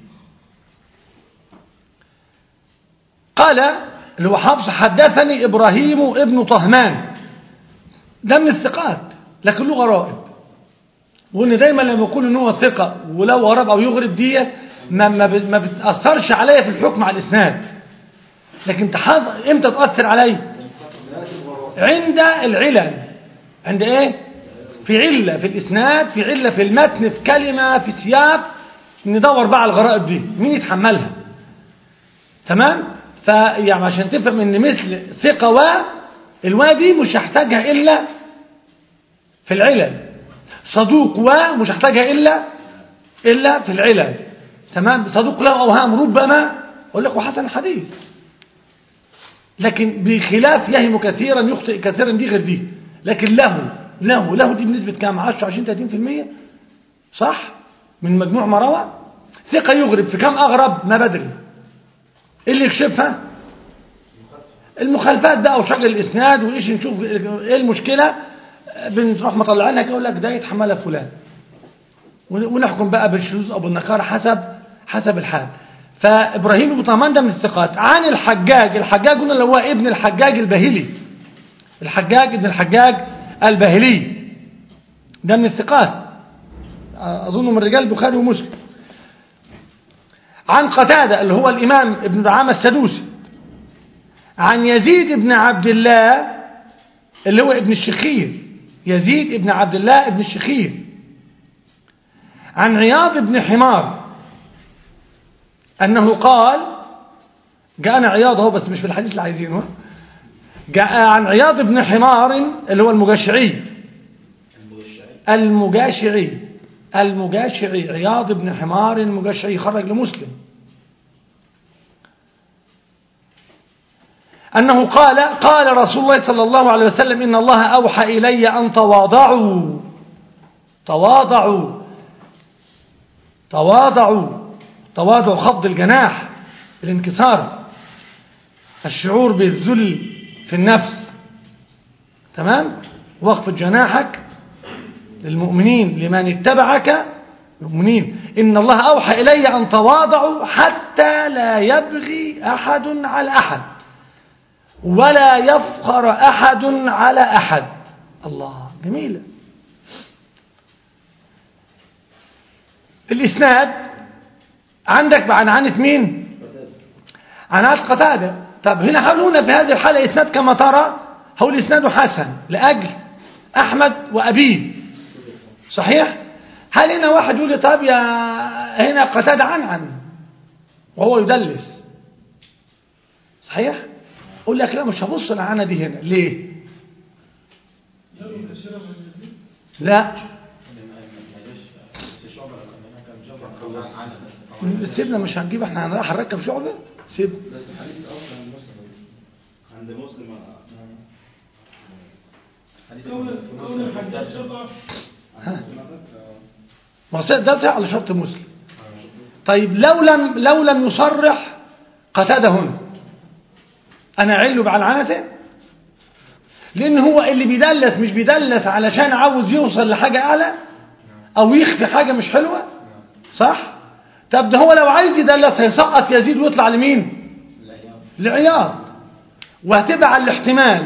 قال اللي هو حفص حدثني إبراهيم ابن طهمان ده من الثقات لكن له غرائب. وإن دايما لما يقول إن هو ثقة ولو غرب أو يغرب دي ما بتأثرش عليه في الحكم على الإسناد. لكن امتى تأثر عليه؟ عند العلل. عند ايه؟ في علة في الإسناد في علة في المتن في كلمة في سياق ندور بقى على الغرائب دي مين يتحملها. تمام. فيعني عشان تفهم ان مثل ثقة والوادي مش هحتاجها إلا في العلل. صدوق ومش هحتاجها إلا في العلل. تمام. صدوق له أوهام ربما أقول لك وحسن حديث لكن بخلاف يهم كثيرا يخطئ كثيرا دي غير دي. لكن له دي بنسبة كام 10-20-30% صح من مجموع ما روى. ثقة يغرب في كم أغرب ما بدري اللي يكشفها المخالفات ده أو شكل الإسناد وإيش نشوف إيه المشكلة بنروح مطلعينها يقول لك ده يتحملها فلان ونحكم بقى بالشذوذ أو بالنكارة حسب الحال. فإبراهيم بن طهمان ده من الثقات. عن الحجاج قلنا اللي هو ابن الحجاج الباهلي، الحجاج ابن الحجاج الباهلي ده من الثقات، أظن من رجال البخاري ومسلم. عن قتادة اللي هو الإمام ابن دعامة السدوسي، عن يزيد بن عبد الله اللي هو ابن الشخير، يزيد ابن عبد الله ابن الشخير، عن عياض بن حمار أنه قال، جاءنا عياض هو بس مش في الحديث اللي عايزينه، جاء عن عياض بن حمار اللي هو المجاشعي عياض بن حمار المجاشعي، خرج لمسلم، أنه قال رسول الله صلى الله عليه وسلم إن الله أوحى إلي أن تواضعوا خفض الجناح، الانكسار، الشعور بالذل في النفس، تمام، واخفض جناحك للمؤمنين لمن اتبعك المؤمنين. إن الله أوحى إلي أن تواضعوا حتى لا يبغي أحد على أحد ولا يفخر أحد على أحد. الله، جميلة. الإسناد عندك عنعنة مين؟ عنعنة قتادة. طب هنا هنا في هذه الحالة إسناد كما ترى هو الإسناد حسن لأجل أحمد وأبيه، صحيح؟ هل هنا واحد يقول لي طب يا هنا قتادة عن وهو يدلس، صحيح؟ أقول لك لا، مش هبص العنة دي هنا. ليه؟ لا، سيبنا، مش هنجيب، احنا هنروح نركب شعبة، سيب. بس الحديث اصلا عند مسلم كون الحجاج شطر ده صحيح على شرط مسلم. طيب لو لم يصرح قتادة هنا، انا اعله بعلعنته، لان هو اللي بيدلس مش بيدلس علشان عاوز يوصل لحاجة اعلى او يخفي حاجة مش حلوة، صح؟ طب ده هو لو عايز يدلس هيسقط يزيد ويطلع لمين؟ لعياض، وهتبع الاحتمال،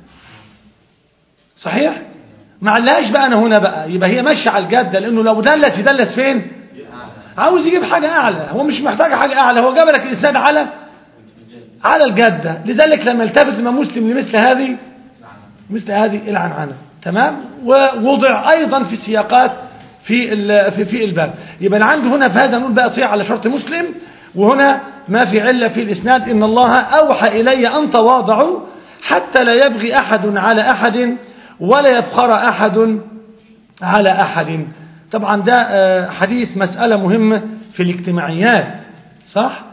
صحيح؟ ما علهاش بقى انا هنا بقى، يبقى هي ماشيه على الجده، لانه لو دلس يدلس فين؟ عاوز يجيب حاجه اعلى، هو مش محتاج حاجه اعلى، هو جاب لك الاسناد على الجده. لذلك لما التفت الامام مسلم لمثل هذه العنعنه، تمام، ووضع ايضا في سياقات في الباب. يبقى أنا عندي هنا في هذا نقول بقى صحيح على شرط مسلم، وهنا ما في علة في الإسناد. إن الله أوحى إلي أن تواضعوا حتى لا يبغي أحد على أحد ولا يفخر أحد على أحد. طبعا ده حديث مسألة مهمة في الاجتماعيات، صح؟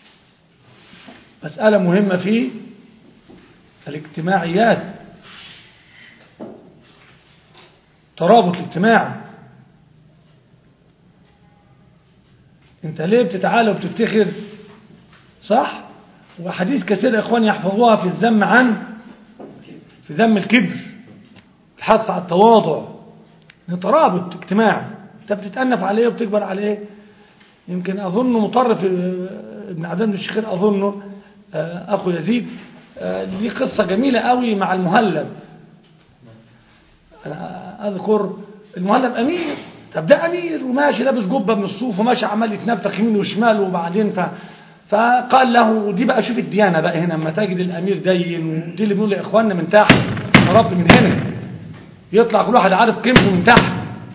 مسألة مهمة في الاجتماعيات، ترابط الاجتماعي. انت ليه بتتعالى وبتفتخر، صح؟ وحديث كثير يا اخوان يحفظوها في ذم الكبر، الحث على التواضع، ترابط اجتماعي، انت بتتأنف عليه وبتكبر عليه. يمكن اظن مطرف ابن عدنان الشخير، اظنه اخو يزيد، ليه قصة جميلة قوي مع المهلب. انا اذكر المهلب امير، طب ده امير وماشي لابس جبه من الصوف وماشي عمال يتنفخ يمين وشمال، وبعدين فقال له، ودي بقى شوف الديانه بقى هنا، لما تجد الامير دين، ودي اللي بنقول لاخواننا من تحت، يا رب من هنا يطلع كل واحد عارف قيمته من تحت.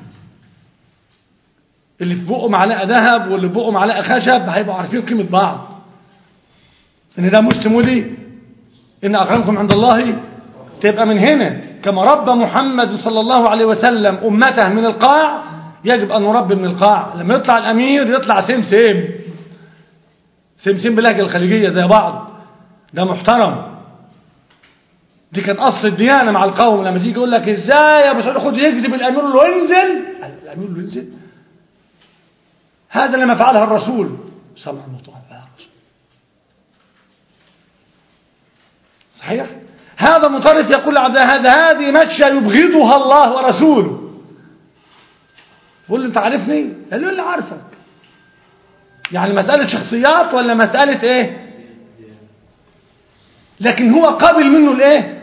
اللي في بقه معلقه ذهب واللي في بقه معلقه خشب هيبقوا عارفين قيمه بعض، ان ده مسلم ودي، ان اكرمكم عند الله. تبقى من هنا كما ربى محمد صلى الله عليه وسلم امته من القاع، يجب أن نربي من القاع. لما يطلع الأمير يطلع سم بلهجة الخليجية زي بعض، ده محترم. دي كانت أصل الديانة مع القوم. لما تيجي يقول لك إزاي يا أبو سعود خد يكذب الأمير له انزل، الأمير له انزل، هذا لما فعلها الرسول صلى الله عليه وسلم، صحيح؟ هذا مطرف يقول هذه مشى يبغضها الله ورسوله، بقول له انت عارفني؟ قال له اللي عارفك. يعني مسألة شخصيات ولا مسألة ايه؟ لكن هو قابل منه الايه؟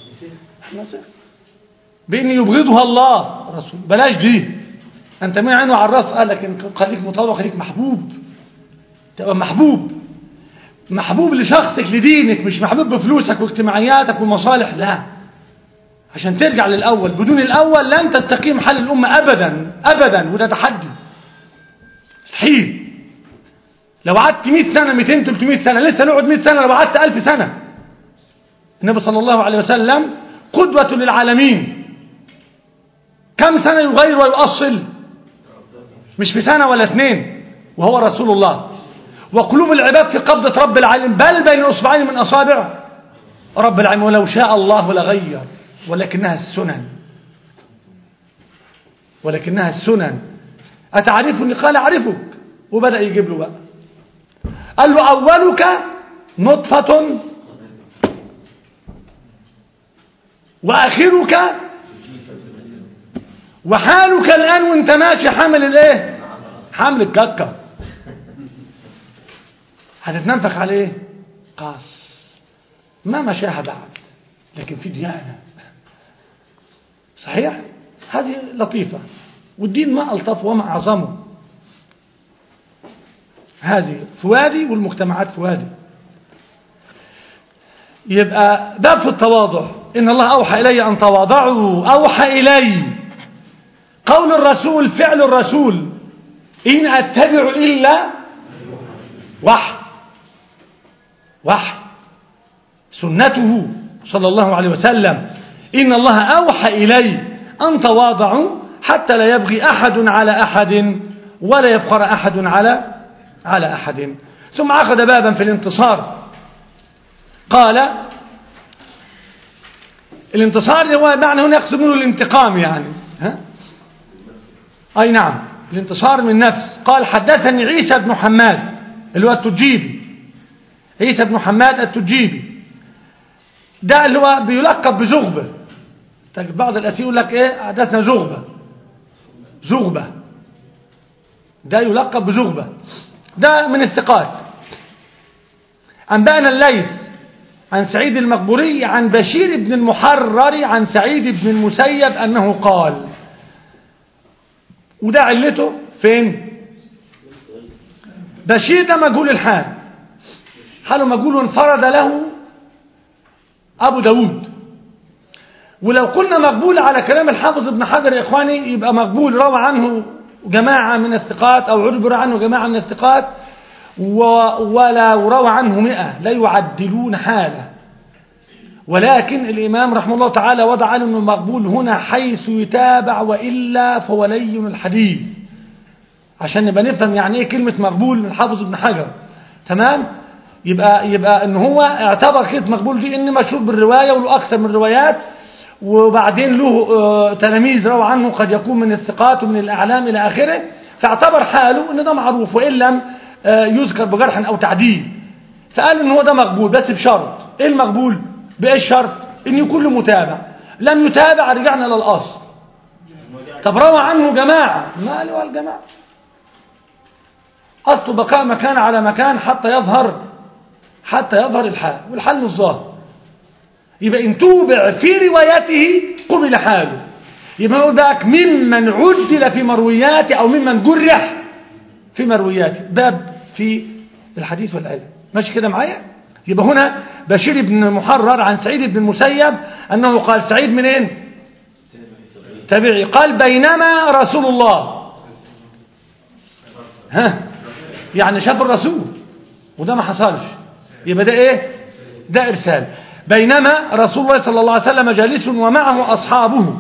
بان يبغضها الله رسول. بلاش دي، انت مين عينه على الراس؟ قال لك خليك مطوع، خليك محبوب، تبقى محبوب لشخصك لدينك، مش محبوب بفلوسك واجتماعياتك ومصالح. لا، عشان ترجع للأول. بدون الأول لن تستقيم حال الأمة أبدا أبدا، وده تحدي مستحيل. لو قعدت 100 سنة 200 300 سنة لسه نقعد 100 سنة، لو قعدت 1000 سنة. النبي صلى الله عليه وسلم قدوة للعالمين، كم سنة يغير ويؤصل؟ مش في سنة ولا 2، وهو رسول الله. وقلوب العباد في قبضة رب العالمين، بل بين أصبعين من أصابع رب العالمين، ولو شاء الله لغير، ولكنها السنن. ولكنها السنن. أتعرفني؟ قال أعرفك. وبدأ يجيب له بقى، قال له أولك نطفة وآخرك وحالك الآن وانت ماشي حامل الايه؟ حامل الكاكا. هتتنفخ عليه قاص ما مشاها بعد، لكن في ديانة صحيح. هذه لطيفة، والدين ما ألطف وما أعظمه. هذه فوادي والمجتمعات فوادي. يبقى باب في التواضع. إن الله أوحى إلي أن تواضعوا. أوحى إلي، قول الرسول، فعل الرسول، إن أتبع إلا وحي سنته صلى الله عليه وسلم. إن الله أوحى إلي أن تواضعوا حتى لا يبغي أحد على أحد ولا يفخر أحد على أحد. ثم أخذ بابا في الانتصار. قال الانتصار هو معنى هنا يقصدون الانتقام يعني. أي نعم، الانتصار من نفس. قال حدثني عيسى بن حماد اللي هو التجيبي، عيسى بن حماد التجيبي، ده اللي هو بيلقب بزغبة. بعض الأسئلة يقول لك ايه حدثنا زغبة، ده يلقب بزغبة، ده من الثقات. أنبأنا الليث عن سعيد المقبوري عن بشير بن المحرر عن سعيد بن المسيب أنه قال، وده علته فين؟ بشير ده مجهول الحال، حاله مجهول انفرد له أبو داود. ولو قلنا مقبول على كلام الحافظ ابن حجر يا إخواني يبقى مقبول روى عنه جماعة من الثقات أو عربر عنه جماعة من الثقات، ولا روى عنه 100 لا يعدلون حاله. ولكن الإمام رحمه الله تعالى وضع له أنه مقبول هنا حيث يتابع، وإلا فهو لين الحديث، عشان نبقى نفهم يعني ايه كلمة مقبول من الحافظ ابن حجر. تمام؟ يبقى ان هو اعتبر كلمة مقبول دي ان مشهور بالرواية وله اكثر من روايات، وبعدين له تلاميذ روى عنه قد يكون من الثقات ومن الاعلام الى اخره، فاعتبر حاله ان ده معروف وان لم يذكر بجرح او تعديل، فقال ان هو ده مقبول بس بشرط. ايه المقبول؟ بايه الشرط؟ ان يكون له متابع. لم يتابع رجعنا للاصل. طب روى عنه جماعة، ما له الجماعة، أصل بقاء مكان على مكان حتى يظهر الحال، والحال مش ظاهر. يبقى إن توبع في روايته قبل حاله. يبقى نقول بقى ممن عدل في مروياته أو ممن جرح في مروياته، باب في الحديث والعلم. ماشي كده معايا؟ يبقى هنا بشير بن محرر عن سعيد بن المسيب أنه قال، سعيد منين؟ تابعي. قال بينما رسول الله، يعني شاف الرسول وده ما حصلش، يبقى ده ايه؟ ده ارسال. بينما رسول الله صلى الله عليه وسلم جالس ومعه اصحابه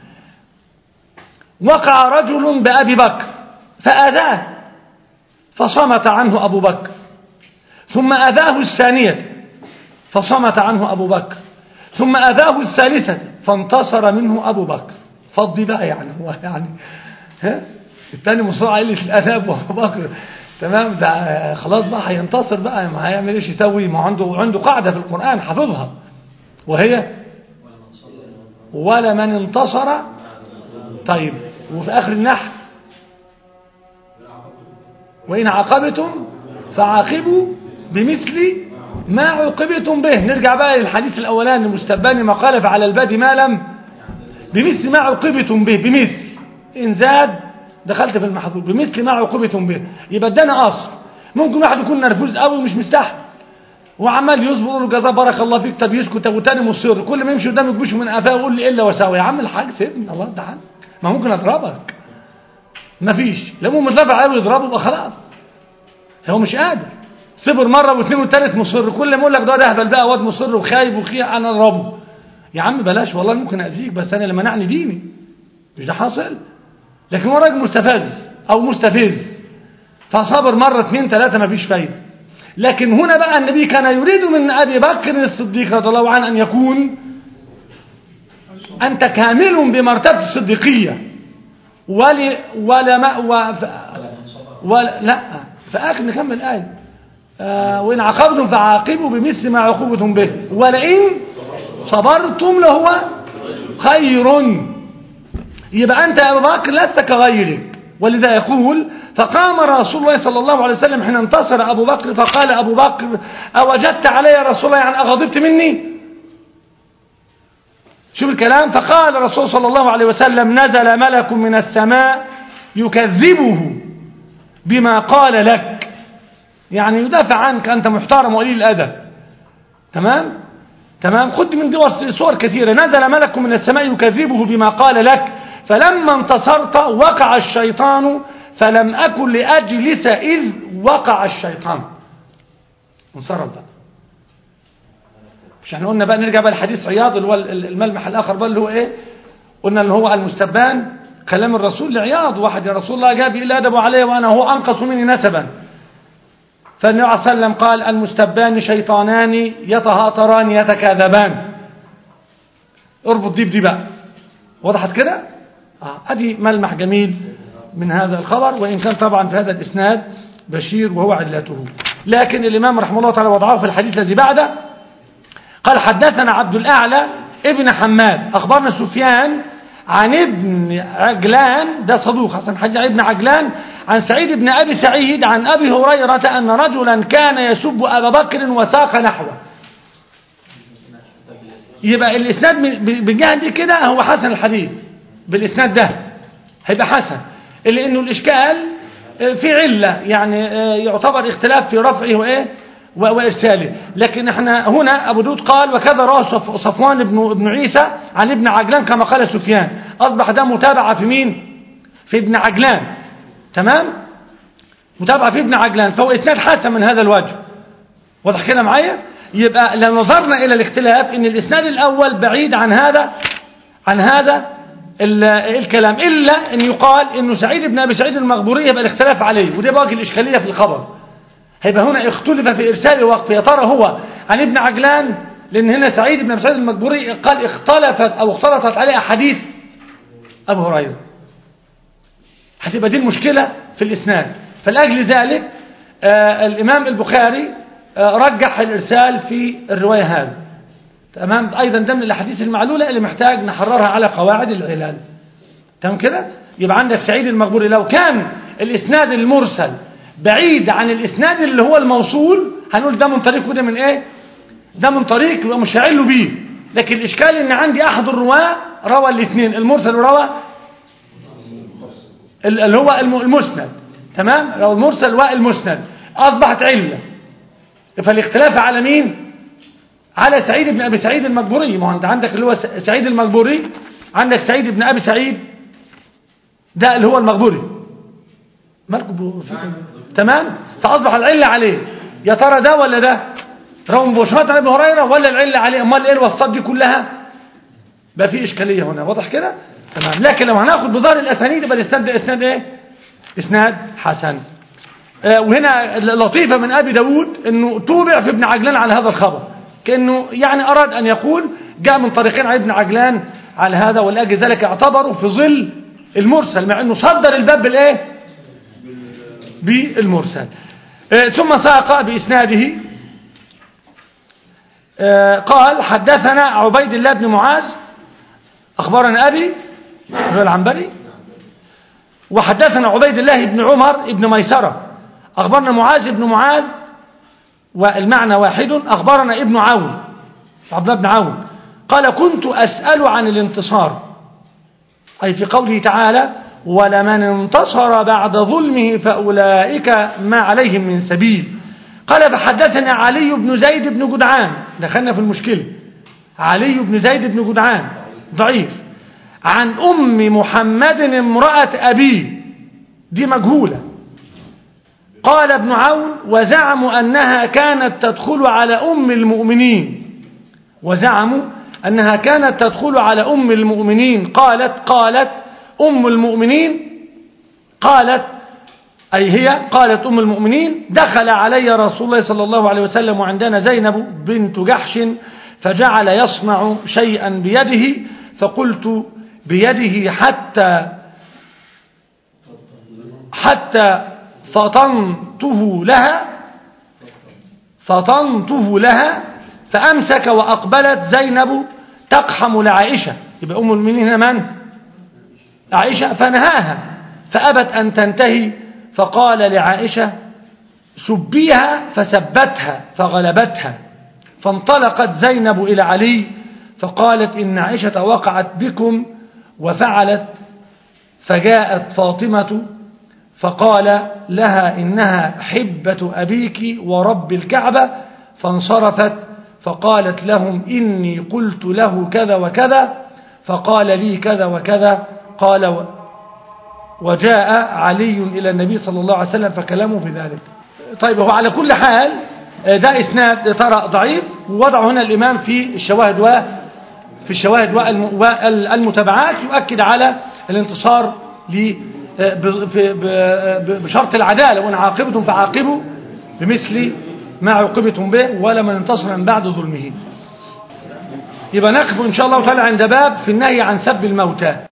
وقع رجل بأبي بكر فآذاه فصمت عنه أبو بكر، ثم آذاه الثانية فصمت عنه أبو بكر، ثم آذاه الثالثة فانتصر منه أبو بكر. فضي بقى يعني هو يعني الثاني مصارع قلة الأدب وأبو بكر تمام، ده خلاص بقى هينتصر بقى، ما هيعمل ايش يسوي؟ ما عنده قاعدة في القرآن حافظها، وهي ولا من انتصر. طيب، وفي آخر النحل وإن عاقبتم فعاقبوا بمثل ما عوقبتم به. نرجع بقى للحديث الأولاني المستبان ما قال فعلى البادي ما لم بمثل ما عوقبتم به. بمثل إن زاد دخلت في المحظور بمثل ما عوقبتم به. يبقى ادانا أصل. ممكن واحد يكون نرفوز قوي ومش مستحمل وعمال يصبر يقول له جزاه بارك الله فيك، طب يسكت وتاني مصر كل ما يمشي قدامك بوشه من قفاه ويقول لي الا وساوي. يا عم الحاج سيبني الله تعالى، ما ممكن اضربك. مفيش لما مترفع قوي يضربه يبقى خلاص هو مش قادر. صبر مره واثنين والثالث مصر، كل ما يقول لك ده اهبل بقى واد مصر وخايب وخيع انا اضربه. يا عم بلاش والله ممكن اذيك بس انا لما نعني ديني مش ده حاصل. لكن هو راجل مستفز او مستفز فصبر مره اثنين ثلاثه مفيش فايده. لكن هنا بقى النبي كان يريد من أبي بكر الصديق رضي الله عنه أن يكون أنت كامل بمرتبة الصديقية لا فآخر نكمل الآية وإن عاقبتم فعاقبوا بمثل ما عوقبتم به ولئن صبرتم لهو خير. يبقى أنت يا أبو بكر لست كغيرك. ولذا يقول فقام رسول الله صلى الله عليه وسلم حين انتصر أبو بكر فقال أبو بكر أوجدت علي يا رسول الله يعني أغضبت مني؟ شوف الكلام. فقال الرسول صلى الله عليه وسلم نزل ملك من السماء يكذبه بما قال لك، يعني يدافع عنك أنت محترم وقليل الأدب. تمام خد من دي صور كثيرة. نزل ملك من السماء يكذبه بما قال لك فلما انتصرت وقع الشيطان فلم أكن لأجلس إذ وقع الشيطان. انصرف بقى. مش احنا قلنا بقى نرجع بقى الحديث عياض اللي هو الملمح الآخر بقى اللي هو ايه؟ قلنا اللي هو المستبان كلام الرسول لعياض. واحد يا رسول الله جاب إلا أدب عليه وأنا هو أنقص مني نسبا. فالنبي عليه الصلاة والسلام قال المستبان شيطانان يتهاطران يتكاذبان. اربط دي بدي بقى. وضحت كده؟ ادي ملمح جميل من هذا الخبر، وإن كان طبعا في هذا الإسناد بشير وهو علته. لكن الإمام رحمه الله تعالى وضعه في الحديث الذي بعده قال حدثنا عبد الأعلى ابن حماد أخبرنا سفيان عن ابن عجلان ده صدوق حسن حديث ابن عجلان عن سعيد بن أبي سعيد عن أبي هريرة أن رجلا كان يسب أبا بكر وساق نحوه. يبقى الإسناد بالجهة دي كده هو حسن الحديث بالإسناد ده هيبقى حسن، اللي إنه الإشكال في علة يعني يعتبر اختلاف في رفعه وإيه وإرساله. لكن احنا هنا أبو داود قال وكذا رواه صفوان بن عيسى عن ابن عجلان كما قال سفيان. أصبح ده متابعة في مين؟ في ابن عجلان. تمام؟ متابعة في ابن عجلان، فهو إسناد حسن من هذا الوجه. واضح كده معايا؟ يبقى لو نظرنا إلى الاختلاف إن الإسناد الأول بعيد عن هذا الكلام، إلا أن يقال إنه سعيد بن أبي سعيد المقبوري يبقى الاختلاف عليه، وده بقى الإشكالية في الخبر. هيبقى هنا اختلف في إرسال وقف، يا ترى هو عن ابن عجلان، لأن هنا سعيد بن أبي سعيد المقبوري قال اختلطت عليه أحاديث أبو هريرة. هتبقى دي المشكلة في الإسناد. فلأجل ذلك الإمام البخاري رجح الإرسال في الرواية هذه. تمام؟ أيضا ده من الأحاديث المعلولة اللي محتاج نحررها على قواعد العلال. تمام كده؟ يبقى عندك سعيد المقبوري لو كان الإسناد المرسل بعيد عن الإسناد اللي هو الموصول هنقول ده من طريق وده من إيه؟ ده من طريق يبقى مش هعله بيه. لكن الإشكال إن عندي أحد الرواة روى الاثنين، المرسل وروى اللي هو المسند. تمام؟ روى المرسل والمسند، أصبحت علة. فالاختلاف على مين؟ على سعيد بن أبي سعيد المقبوري. ما هو أنت عندك اللي هو سعيد المقبوري، عندك سعيد بن أبي سعيد ده اللي هو المقبوري. تمام؟ فأصبح العلة عليه. يا ترى ده ولا ده؟ روى مباشرة عن أبي هريرة ولا العلة عليه؟ أمال إيه الوسطات دي كلها؟ بقى في إشكالية هنا. واضح كده؟ تمام. لكن لو هناخد بظاهر الأسانيد يبقى الإسناد ده إسناد إيه؟ إسناد حسن. وهنا لطيفة من أبي داود إنه توبع في ابن عجلان على هذا الخبر، كأنه يعني أراد أن يقول جاء من طريقين عن ابن عجلان على هذا، ولأجل ذلك اعتبروا في ظل المرسل مع أنه صدر الباب بالإيه؟ بالمرسل. ثم ساق بإسناده قال حدثنا عبيد الله بن معاذ أخبرنا أبي العنبري، وحدثنا عبيد الله بن عمر بن ميسرة أخبرنا معاذ بن معاذ والمعنى واحد. أخبرنا ابن عون عبد الله بن عون قال كنت أسأل عن الانتصار، أي في قوله تعالى ولمن انتصر بعد ظلمه فأولئك ما عليهم من سبيل. قال فحدثنا علي بن زيد بن جدعان، دخلنا في المشكلة، علي بن زيد بن جدعان ضعيف، عن أم محمد امرأة أبيه، دي مجهولة. قال ابن عون وزعموا أنها كانت تدخل على أم المؤمنين، وزعموا أنها كانت تدخل على أم المؤمنين. قالت أم المؤمنين، قالت أي هي قالت أم المؤمنين دخل علي رسول الله صلى الله عليه وسلم وعندنا زينب بنت جحش فجعل يصنع شيئا بيده، فقلت بيده حتى فطنته لها فأمسك وأقبلت زينب تقحم لعائشة، يبقى أم المؤمنين من؟ عائشة، فنهاها فأبت أن تنتهي، فقال لعائشة سبيها فسبتها فغلبتها، فانطلقت زينب إلى علي فقالت إن عائشة وقعت بكم وفعلت، فجاءت فاطمة فقال لها إنها حبة أبيك ورب الكعبة، فانصرفت فقالت لهم إني قلت له كذا وكذا فقال لي كذا وكذا. قال وجاء علي إلى النبي صلى الله عليه وسلم فكلمه في ذلك. طيب هو على كل حال ده إسناد ترى ضعيف، ووضعه هنا الإمام في الشواهد والمتابعات يؤكد على الانتصار بشرط العدالة، وإن عاقبتم فعاقبوا بمثل ما عوقبتم به ولمن انتصر من بعد ظلمه. يبقى نقف إن شاء الله تعالى عند باب في النهي عن سب الموتى.